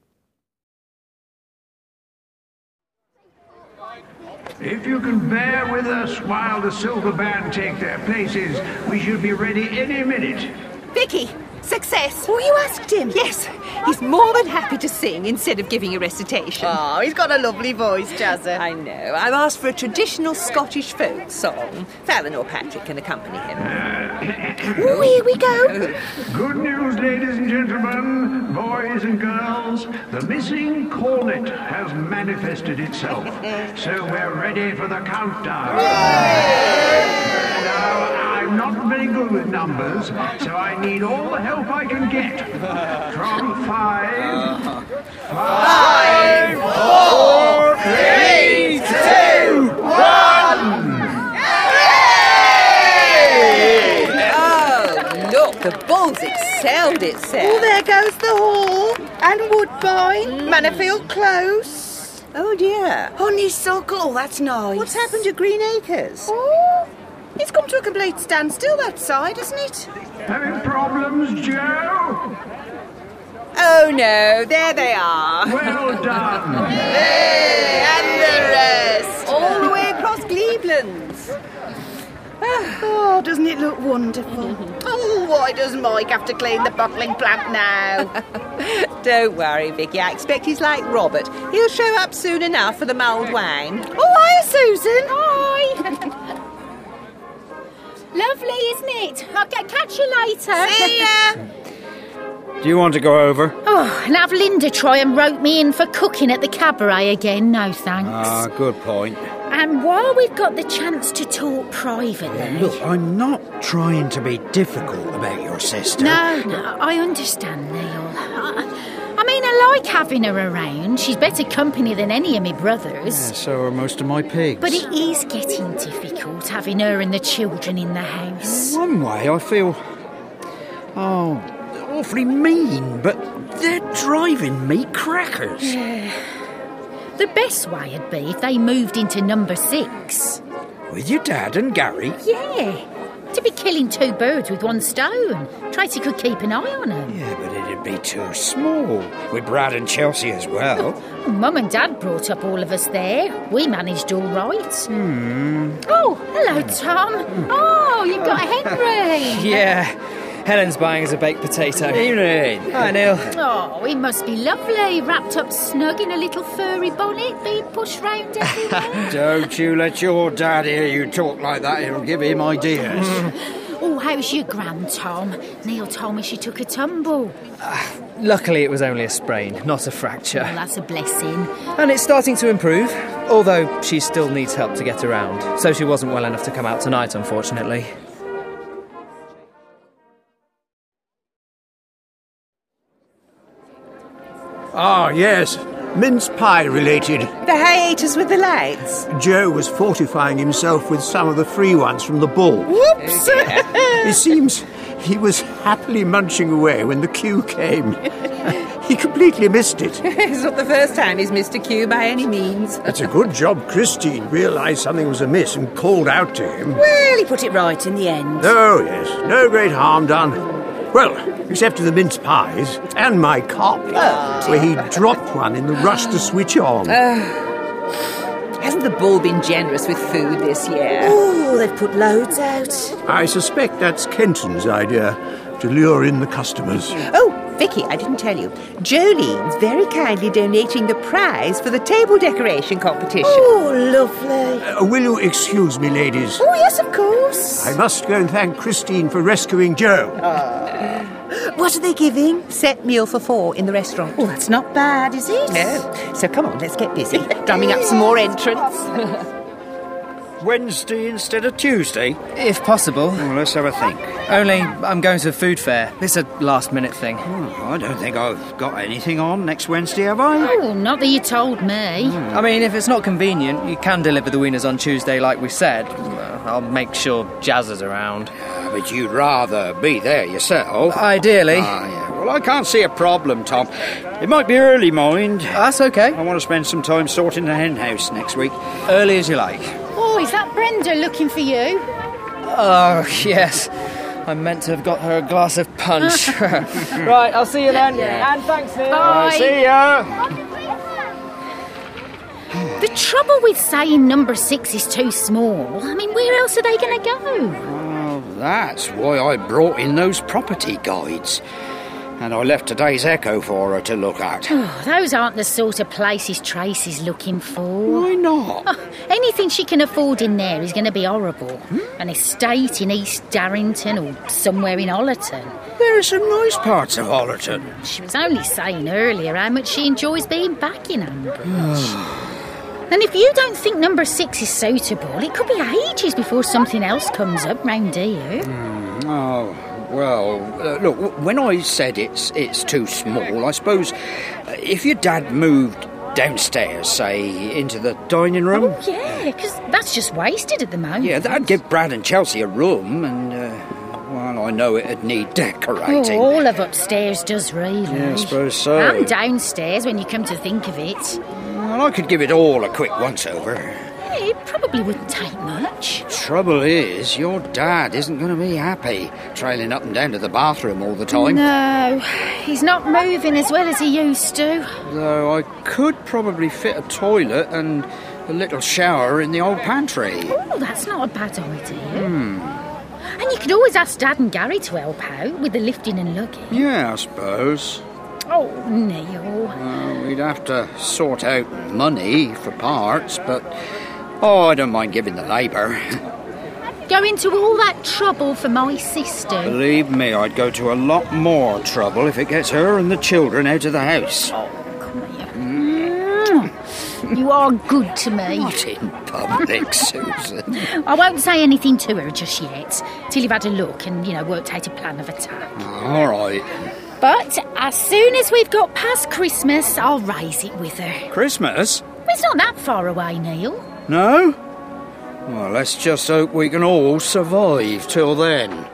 If you can bear with us while the silver band take their places, we should be ready any minute. Vicky, success. Oh, you asked him? Yes, he's more than happy to sing instead of giving a recitation. Oh, he's got a lovely voice, Jazza. I know. I've asked for a traditional Scottish folk song. Fallon or Patrick can accompany him. Oh, here we go. Good news, ladies and gentlemen, boys and girls. The missing cornet has manifested itself. So we're ready for the countdown. Now, I'm not very good with numbers, so I need all the help I can get. From 5, 4, 3, 2, 1. Oh, look, the bull's excelled itself. Oh, there goes the hall. And Woodbine. Manorfield Close. Oh, dear. Honeysuckle, that's nice. What's happened to Green Acres? Oh, it's come to a complete standstill that side, hasn't it? Having problems, Joe? Oh, no, there they are. Well done. Hey, and the rest. All the way across Cleveland. Oh, doesn't it look wonderful? Oh, why does Mike have to clean the bottling plant now? Don't worry, Vicky. I expect he's like Robert. He'll show up soon enough for the mulled wine. Oh, hiya, Susan. Hi. Lovely, isn't it? I'll catch you later. See ya. Do you want to go over? Oh, and have Linda try and rope me in for cooking at the cabaret again? No, thanks. Ah, good point. And while we've got the chance to talk privately... Look, I'm not trying to be difficult about your sister. No, I understand, Neil. I mean, I like having her around. She's better company than any of my brothers. Yeah, so are most of my pigs. But it is getting difficult having her and the children in the house. One way, I feel... awfully mean, but they're driving me crackers. The best way'd be if they moved into number 6. With your dad and Gary? Yeah. To be killing 2 birds with 1 stone. Tracy could keep an eye on them. Yeah, but it'd be too small. With Brad and Chelsea as well. Mum and Dad brought up all of us there. We managed all right. Oh, hello, Tom. Oh, you've got Henry. Yeah. Helen's buying us a baked potato. Evening. Hi, Neil. Oh, he must be lovely, wrapped up snug in a little furry bonnet, being pushed round everywhere. Don't you let your dad hear you talk like that. It'll give him ideas. Oh, how's your gran, Tom? Neil told me she took a tumble. Luckily, it was only a sprain, not a fracture. Well, that's a blessing. And it's starting to improve, although she still needs help to get around. So she wasn't well enough to come out tonight, unfortunately. Ah, yes. Mince pie related. The hiatus with the lights. Joe was fortifying himself with some of the free ones from the ball. Whoops! It seems he was happily munching away when the cue came. He completely missed it. It's not the first time he's missed a cue by any means. It's a good job Christine realised something was amiss and called out to him. Well, he put it right in the end. Oh, yes. No great harm done. Well, except to the mince pies and my carpet, where he dropped one in the rush to switch on. Hasn't the ball been generous with food this year? Oh, they've put loads out. I suspect that's Kenton's idea, to lure in the customers. Oh, Vicky, I didn't tell you. Jolene's very kindly donating the prize for the table decoration competition. Oh, lovely. Will you excuse me, ladies? Oh, yes, of course. I must go and thank Christine for rescuing Joe. What are they giving? Set meal for 4 in the restaurant. Oh, that's not bad, is it? No. So come on, let's get busy. Drumming up some more entrants. Wednesday instead of Tuesday? If possible. Well, let's have a think. Only I'm going to a food fair. It's a last-minute thing. Well, I don't think I've got anything on next Wednesday, have I? Oh, not that you told me. I mean, if it's not convenient, you can deliver the wieners on Tuesday like we said. I'll make sure Jazz is around. But you'd rather be there yourself. Ideally. Yeah. Well, I can't see a problem, Tom. It might be early, mind. That's okay. I want to spend some time sorting the hen house next week. Early as you like. Oh, is that Brenda looking for you? Oh, yes. I meant to have got her a glass of punch. Right, I'll see you then. Yeah. And thanks, Neil. Bye. See ya. The trouble with saying number 6 is too small, I mean, where else are they going to go? Well, That's why I brought in those property guides. And I left today's Echo for her to look at. Oh, those aren't the sort of places Tracy's looking for. Why not? Oh, anything she can afford in there is going to be horrible. An estate in East Darrington or somewhere in Ollerton. There are some nice parts of Ollerton. She was only saying earlier how much she enjoys being back in Ambridge. And if you don't think number 6 is suitable, it could be ages before something else comes up round here. Oh, well, look, when I said it's too small, I suppose if your dad moved downstairs, say, into the dining room... Oh, yeah, because that's just wasted at the moment. Yeah, that'd give Brad and Chelsea a room, and, well, I know it'd need decorating. Oh, all of upstairs does, really. Yeah, I suppose so. And downstairs, when you come to think of it. Well, I could give it all a quick once-over. Yeah, it probably wouldn't take much. Trouble is, your dad isn't going to be happy trailing up and down to the bathroom all the time. No, he's not moving as well as he used to. Though I could probably fit a toilet and a little shower in the old pantry. Oh, that's not a bad idea. And you could always ask Dad and Gary to help out with the lifting and lugging. Yeah, I suppose. Oh, Neil. We'd have to sort out money for parts, but... Oh, I don't mind giving the labour. Going to all that trouble for my sister. Believe me, I'd go to a lot more trouble if it gets her and the children out of the house. Oh, come here. You are good to me. Not in public, Susan. I won't say anything to her just yet, till you've had a look and, worked out a plan of attack. All right. But as soon as we've got past Christmas, I'll raise it with her. Christmas? It's not that far away, Neil. No? Well, let's just hope we can all survive till then.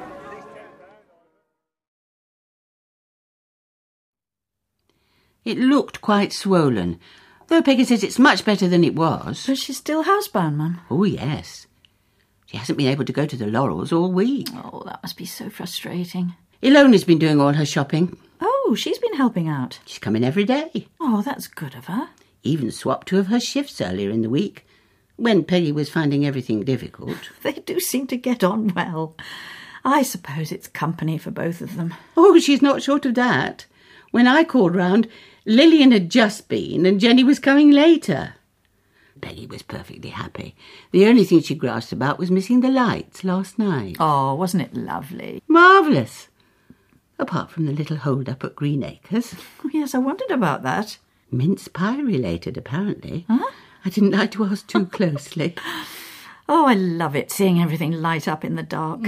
It looked quite swollen, though Peggy says it's much better than it was. But she's still housebound, Mum. Oh, yes. She hasn't been able to go to the Laurels all week. Oh, that must be so frustrating. Ilona's been doing all her shopping. Oh, she's been helping out. She's coming every day. Oh, that's good of her. Even swapped 2 of her shifts earlier in the week, when Peggy was finding everything difficult. They do seem to get on well. I suppose it's company for both of them. Oh, she's not short of that. When I called round, Lillian had just been and Jenny was coming later. Peggy was perfectly happy. The only thing she grasped about was missing the lights last night. Oh, wasn't it lovely? Marvellous. Apart from the little hold-up at Green Acres. Yes, I wondered about that. Mince pie related, apparently. Huh? I didn't like to ask too closely. Oh, I love it, seeing everything light up in the dark.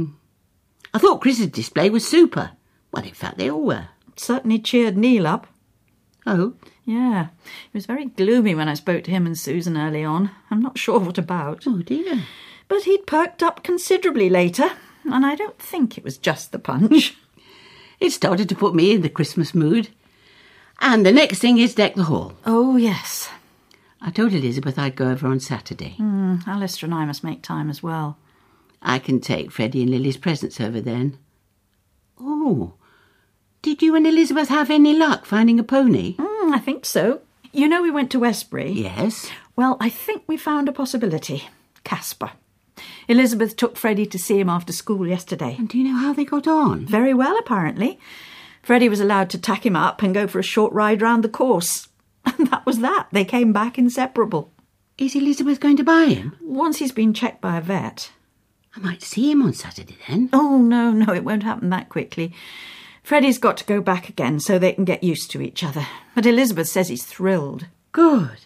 I thought Chris's display was super. Well, in fact, they all were. It certainly cheered Neil up. Oh? Yeah. He was very gloomy when I spoke to him and Susan early on. I'm not sure what about. Oh, dear. But he'd perked up considerably later, and I don't think it was just the punch. It started to put me in the Christmas mood. And the next thing is deck the hall. Oh, yes. I told Elizabeth I'd go over on Saturday. Alistair and I must make time as well. I can take Freddie and Lily's presents over then. Oh, did you and Elizabeth have any luck finding a pony? I think so. You know we went to Westbury? Yes. Well, I think we found a possibility. Casper. Elizabeth took Freddie to see him after school yesterday. And do you know how they got on? Very well, apparently. Freddie was allowed to tack him up and go for a short ride round the course. And that was that. They came back inseparable. Is Elizabeth going to buy him? Once he's been checked by a vet. I might see him on Saturday then. Oh, no, it won't happen that quickly. Freddie's got to go back again so they can get used to each other. But Elizabeth says he's thrilled. Good.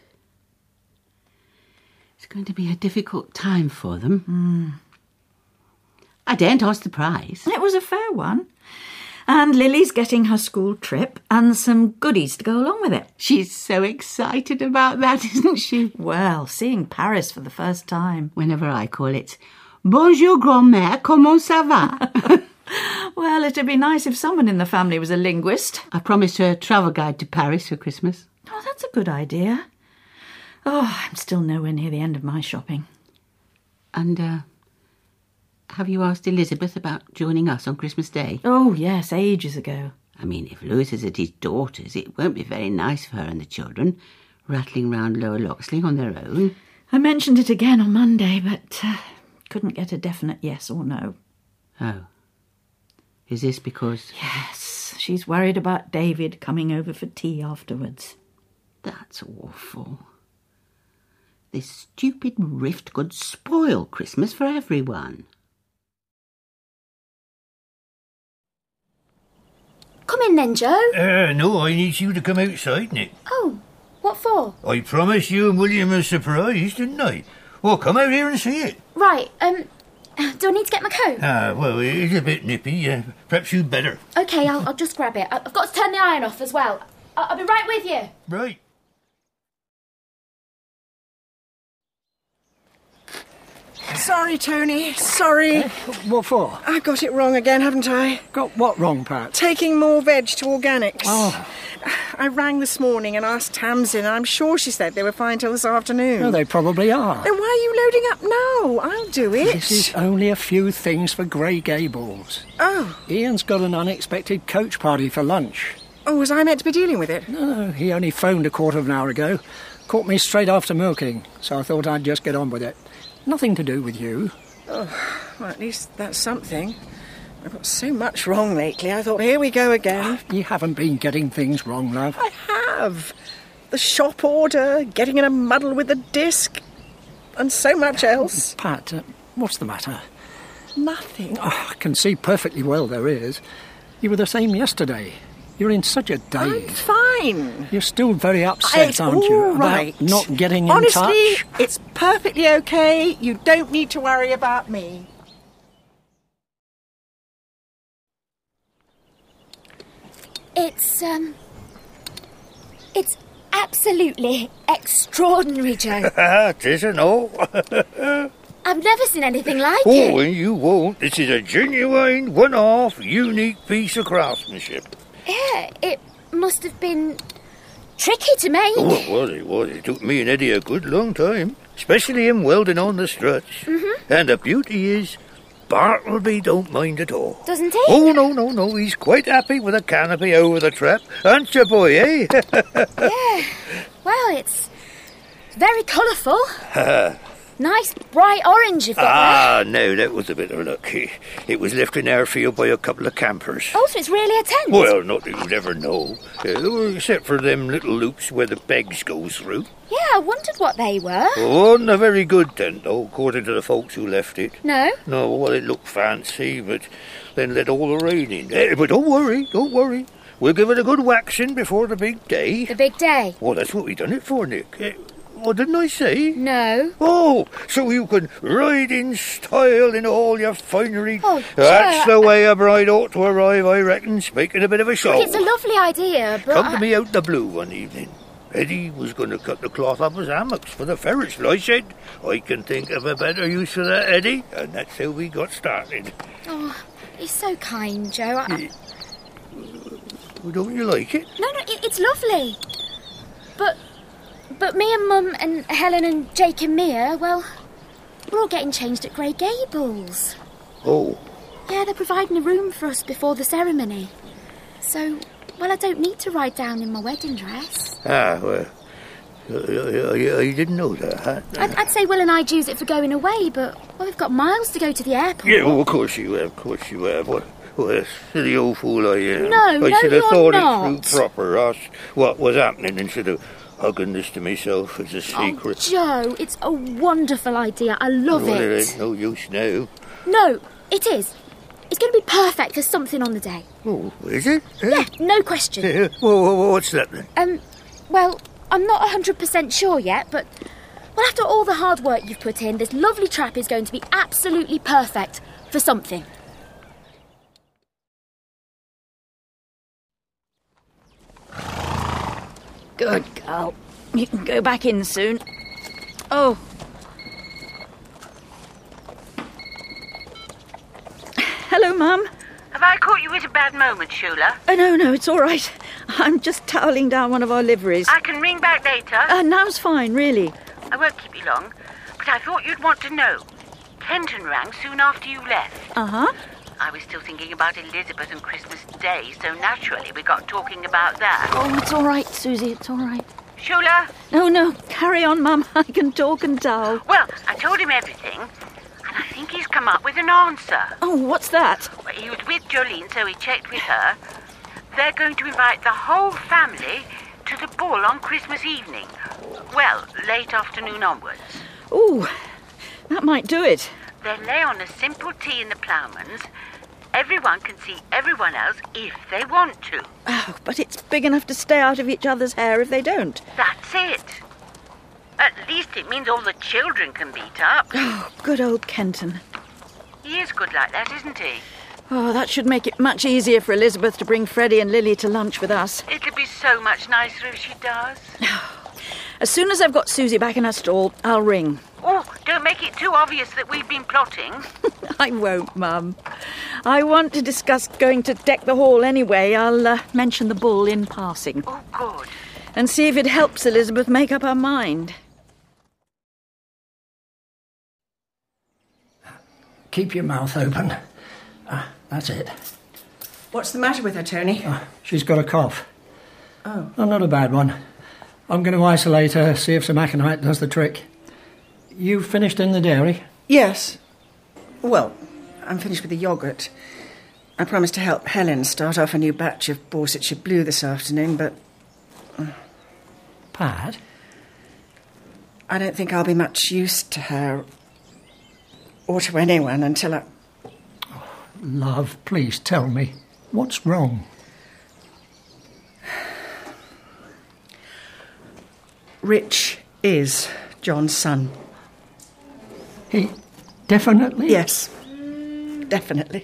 It's going to be a difficult time for them. I daren't ask the price. It was a fair one. And Lily's getting her school trip and some goodies to go along with it. She's so excited about that, isn't she? Well, seeing Paris for the first time. Whenever I call it, Bonjour, grand-mère, comment ça va? Well, it'd be nice if someone in the family was a linguist. I promised her a travel guide to Paris for Christmas. Oh, that's a good idea. Oh, I'm still nowhere near the end of my shopping. And, have you asked Elizabeth about joining us on Christmas Day? Oh, yes, ages ago. I mean, if Lewis is at his daughter's, it won't be very nice for her and the children, rattling round Lower Loxley on their own. I mentioned it again on Monday, but couldn't get a definite yes or no. Oh. Is this because... Yes, she's worried about David coming over for tea afterwards. That's awful. This stupid rift could spoil Christmas for everyone. Come in then, Joe. No, I need you to come outside, Nick. Oh, what for? I promised you and William a surprise, didn't I? Well, come out here and see it. Right, do I need to get my coat? Well, it's a bit nippy. Perhaps you'd better. OK, I'll just grab it. I've got to turn the iron off as well. I'll be right with you. Right. Sorry, Tony. Sorry. What for? I got it wrong again, haven't I? Got what wrong, Pat? Taking more veg to organics. Oh. I rang this morning and asked Tamsin, and I'm sure she said they were fine till this afternoon. No, they probably are. Then why are you loading up now? I'll do it. This is only a few things for Grey Gables. Oh. Ian's got an unexpected coach party for lunch. Oh, was I meant to be dealing with it? No, he only phoned a quarter of an hour ago. Caught me straight after milking, so I thought I'd just get on with it. Nothing to do with you. Oh, well, at least that's something. I've got so much wrong lately. I thought, here we go again. You haven't been getting things wrong, love. I have. The shop order, getting in a muddle with the disc, and so much else. Pat, what's the matter? Nothing. Oh, I can see perfectly well there is. You were the same yesterday. You're in such a daze. I'm fine. You're still very upset, It's aren't you? all right. About not getting in Honestly, touch? it's perfectly okay. You don't need to worry about me. It's absolutely extraordinary, Joe. Tisn't all. I've never seen anything like Oh, it. and you won't. This is a genuine, one-off, unique piece of craftsmanship. Yeah, it must have been tricky to make. Oh, it was, it was. It took me and Eddie a good long time, especially him welding on the struts. Mm-hmm. And the beauty is, Bartleby don't mind at all. Doesn't he? Oh, no, he's quite happy with a canopy over the trap. Aren't you, boy, eh? Yeah, well, it's very colourful. Nice bright orange you've got there. No, that was a bit of luck. It was left in our field by a couple of campers. Oh, so it's really a tent? Well, not that you'd ever know. Except for them little loops where the pegs goes through. Yeah, I wondered what they were. Oh, wasn't a very good tent, though, according to the folks who left it. No? No, well, it looked fancy, but then let all the rain in. But don't worry. We'll give it a good waxing before the big day. The big day? Well, that's what we done it for, Nick. What didn't I say? No. Oh, so you can ride in style in all your finery. Oh, that's Joe, the way a bride ought to arrive, I reckon, making a bit of a show. It's a lovely idea, but... Come to me out the blue one evening. Eddie was going to cut the cloth up as hammocks for the Ferrets, but I said, I can think of a better use for that, Eddie, and that's how we got started. Oh, he's so kind, Joe. Don't you like it? No, it's lovely. But me and Mum and Helen and Jake and Mia, well, we're all getting changed at Grey Gables. Oh. Yeah, they're providing a room for us before the ceremony. So, well, I don't need to ride down in my wedding dress. Well, I didn't know that. I'd say Will and I'd use it for going away, but, well, we've got miles to go to the airport. Yeah, well, of course you have. What, silly old fool I am. I should have you're thought not. it through proper, asked what was happening instead of hugging this to myself as a secret. Oh, Joe, it's a wonderful idea. I love Well, it. it ain't no use now. No, it is. It's going to be perfect for something on the day. Oh, is it? Yeah, no question. Well, what's that then? Well, I'm not 100% sure yet, but well, after all the hard work you've put in, this lovely trap is going to be absolutely perfect for something. Good girl. You can go back in soon. Oh. Hello, Mum. Have I caught you at a bad moment, Shula? Oh, no, it's all right. I'm just toweling down one of our liveries. I can ring back later. Now's fine, really. I won't keep you long, but I thought you'd want to know. Kenton rang soon after you left. Uh-huh. I was still thinking about Elizabeth and Christmas Day, so naturally we got talking about that. Oh, it's all right, Susie, it's all right. Shula? No, carry on, Mum. I can talk and towel. Well, I told him everything, and I think think he's come up with an answer. Oh, what's that? Well, he was with Jolene, so he checked with her. They're going to invite the whole family to the ball on Christmas evening. Well, late afternoon onwards. Ooh, that might do it. They'll lay on a simple tea in the Ploughmans. Everyone can see everyone else if they want to. Oh, but it's big enough to stay out of each other's hair if they don't. That's it. At least it means all the children can meet up. Oh, good old Kenton. He is good like that, isn't he? Oh, that should make it much easier for Elizabeth to bring Freddie and Lily to lunch with us. It'll be so much nicer if she does. As soon as I've got Susie back in her stall, I'll ring. Oh, don't make it too obvious that we've been plotting. I won't, Mum. I want to discuss going to deck the hall anyway. I'll mention the bull in passing. Oh, good. And see if it helps Elizabeth make up her mind. Keep your mouth open. That's it. What's the matter with her, Tony? She's got a cough. Oh. Not a bad one. I'm going to isolate her, see if some aconite does the trick. You finished in the dairy? Yes. Well, I'm finished with the yoghurt. I promised to help Helen start off a new batch of Borsetshire Blue this afternoon, but... Pat? I don't think I'll be much use to her or to anyone until I... Love, please tell me. What's wrong? Rich is John's son. He definitely? Yes, definitely.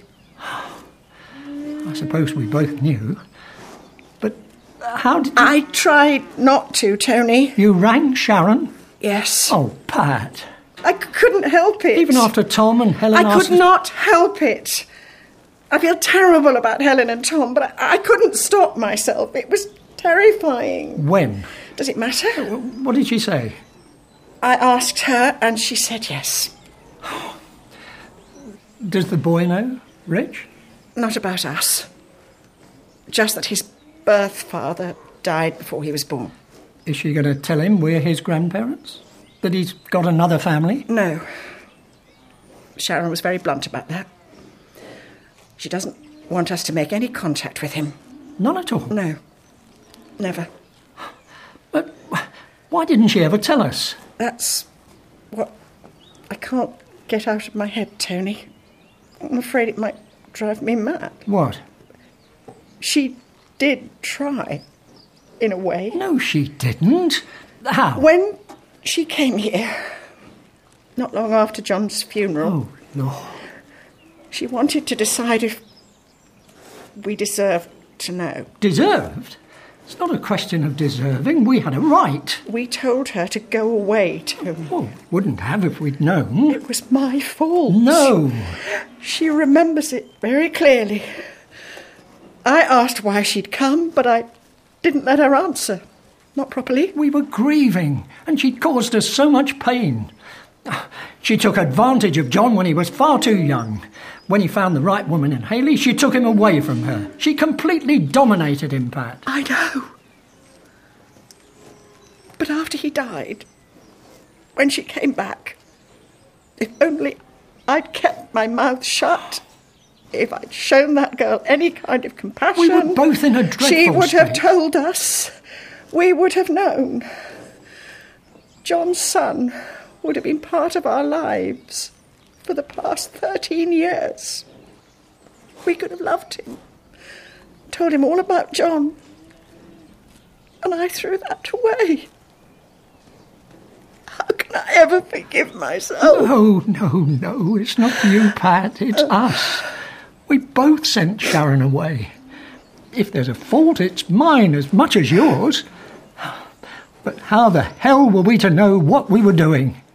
I suppose we both knew. But how did you... I tried not to, Tony. You rang Sharon? Yes. Oh, Pat. I couldn't help it. Even after Tom and Helen I could not help it. I feel terrible about Helen and Tom, but I couldn't stop myself. It was terrifying. When? Does it matter? What did she say? I asked her, and she said yes. Does the boy know, Rich? Not about us. Just that his birth father died before he was born. Is she going to tell him we're his grandparents? That he's got another family? No. Sharon was very blunt about that. She doesn't want us to make any contact with him. None at all? No. Never. But why didn't she ever tell us? That's what I can't get out of my head, Tony. I'm afraid it might drive me mad. What? She did try, in a way. No, she didn't. How? When she came here, not long after John's funeral... Oh, no. She wanted to decide if we deserved to know. Deserved? It's not a question of deserving. We had a right. We told her to go away, Tony. Well, wouldn't have if we'd known. It was my fault. No. She remembers it very clearly. I asked why she'd come, but I didn't let her answer. Not properly. We were grieving, and she'd caused us so much pain. She took advantage of John when he was far too young. When he found the right woman in Hayley, she took him away from her. She completely dominated him, Pat. I know. But after he died, when she came back, if only I'd kept my mouth shut, if I'd shown that girl any kind of compassion... We were both in a dreadful She would state. have told us. We would have known. John's son would have been part of our lives for the past 13 years. We could have loved him, told him all about John, and I threw that away. How can I ever forgive myself? No, it's not you, Pat, it's us. We both sent Sharon away. If there's a fault, it's mine as much as yours. But how the hell were we to know what we were doing?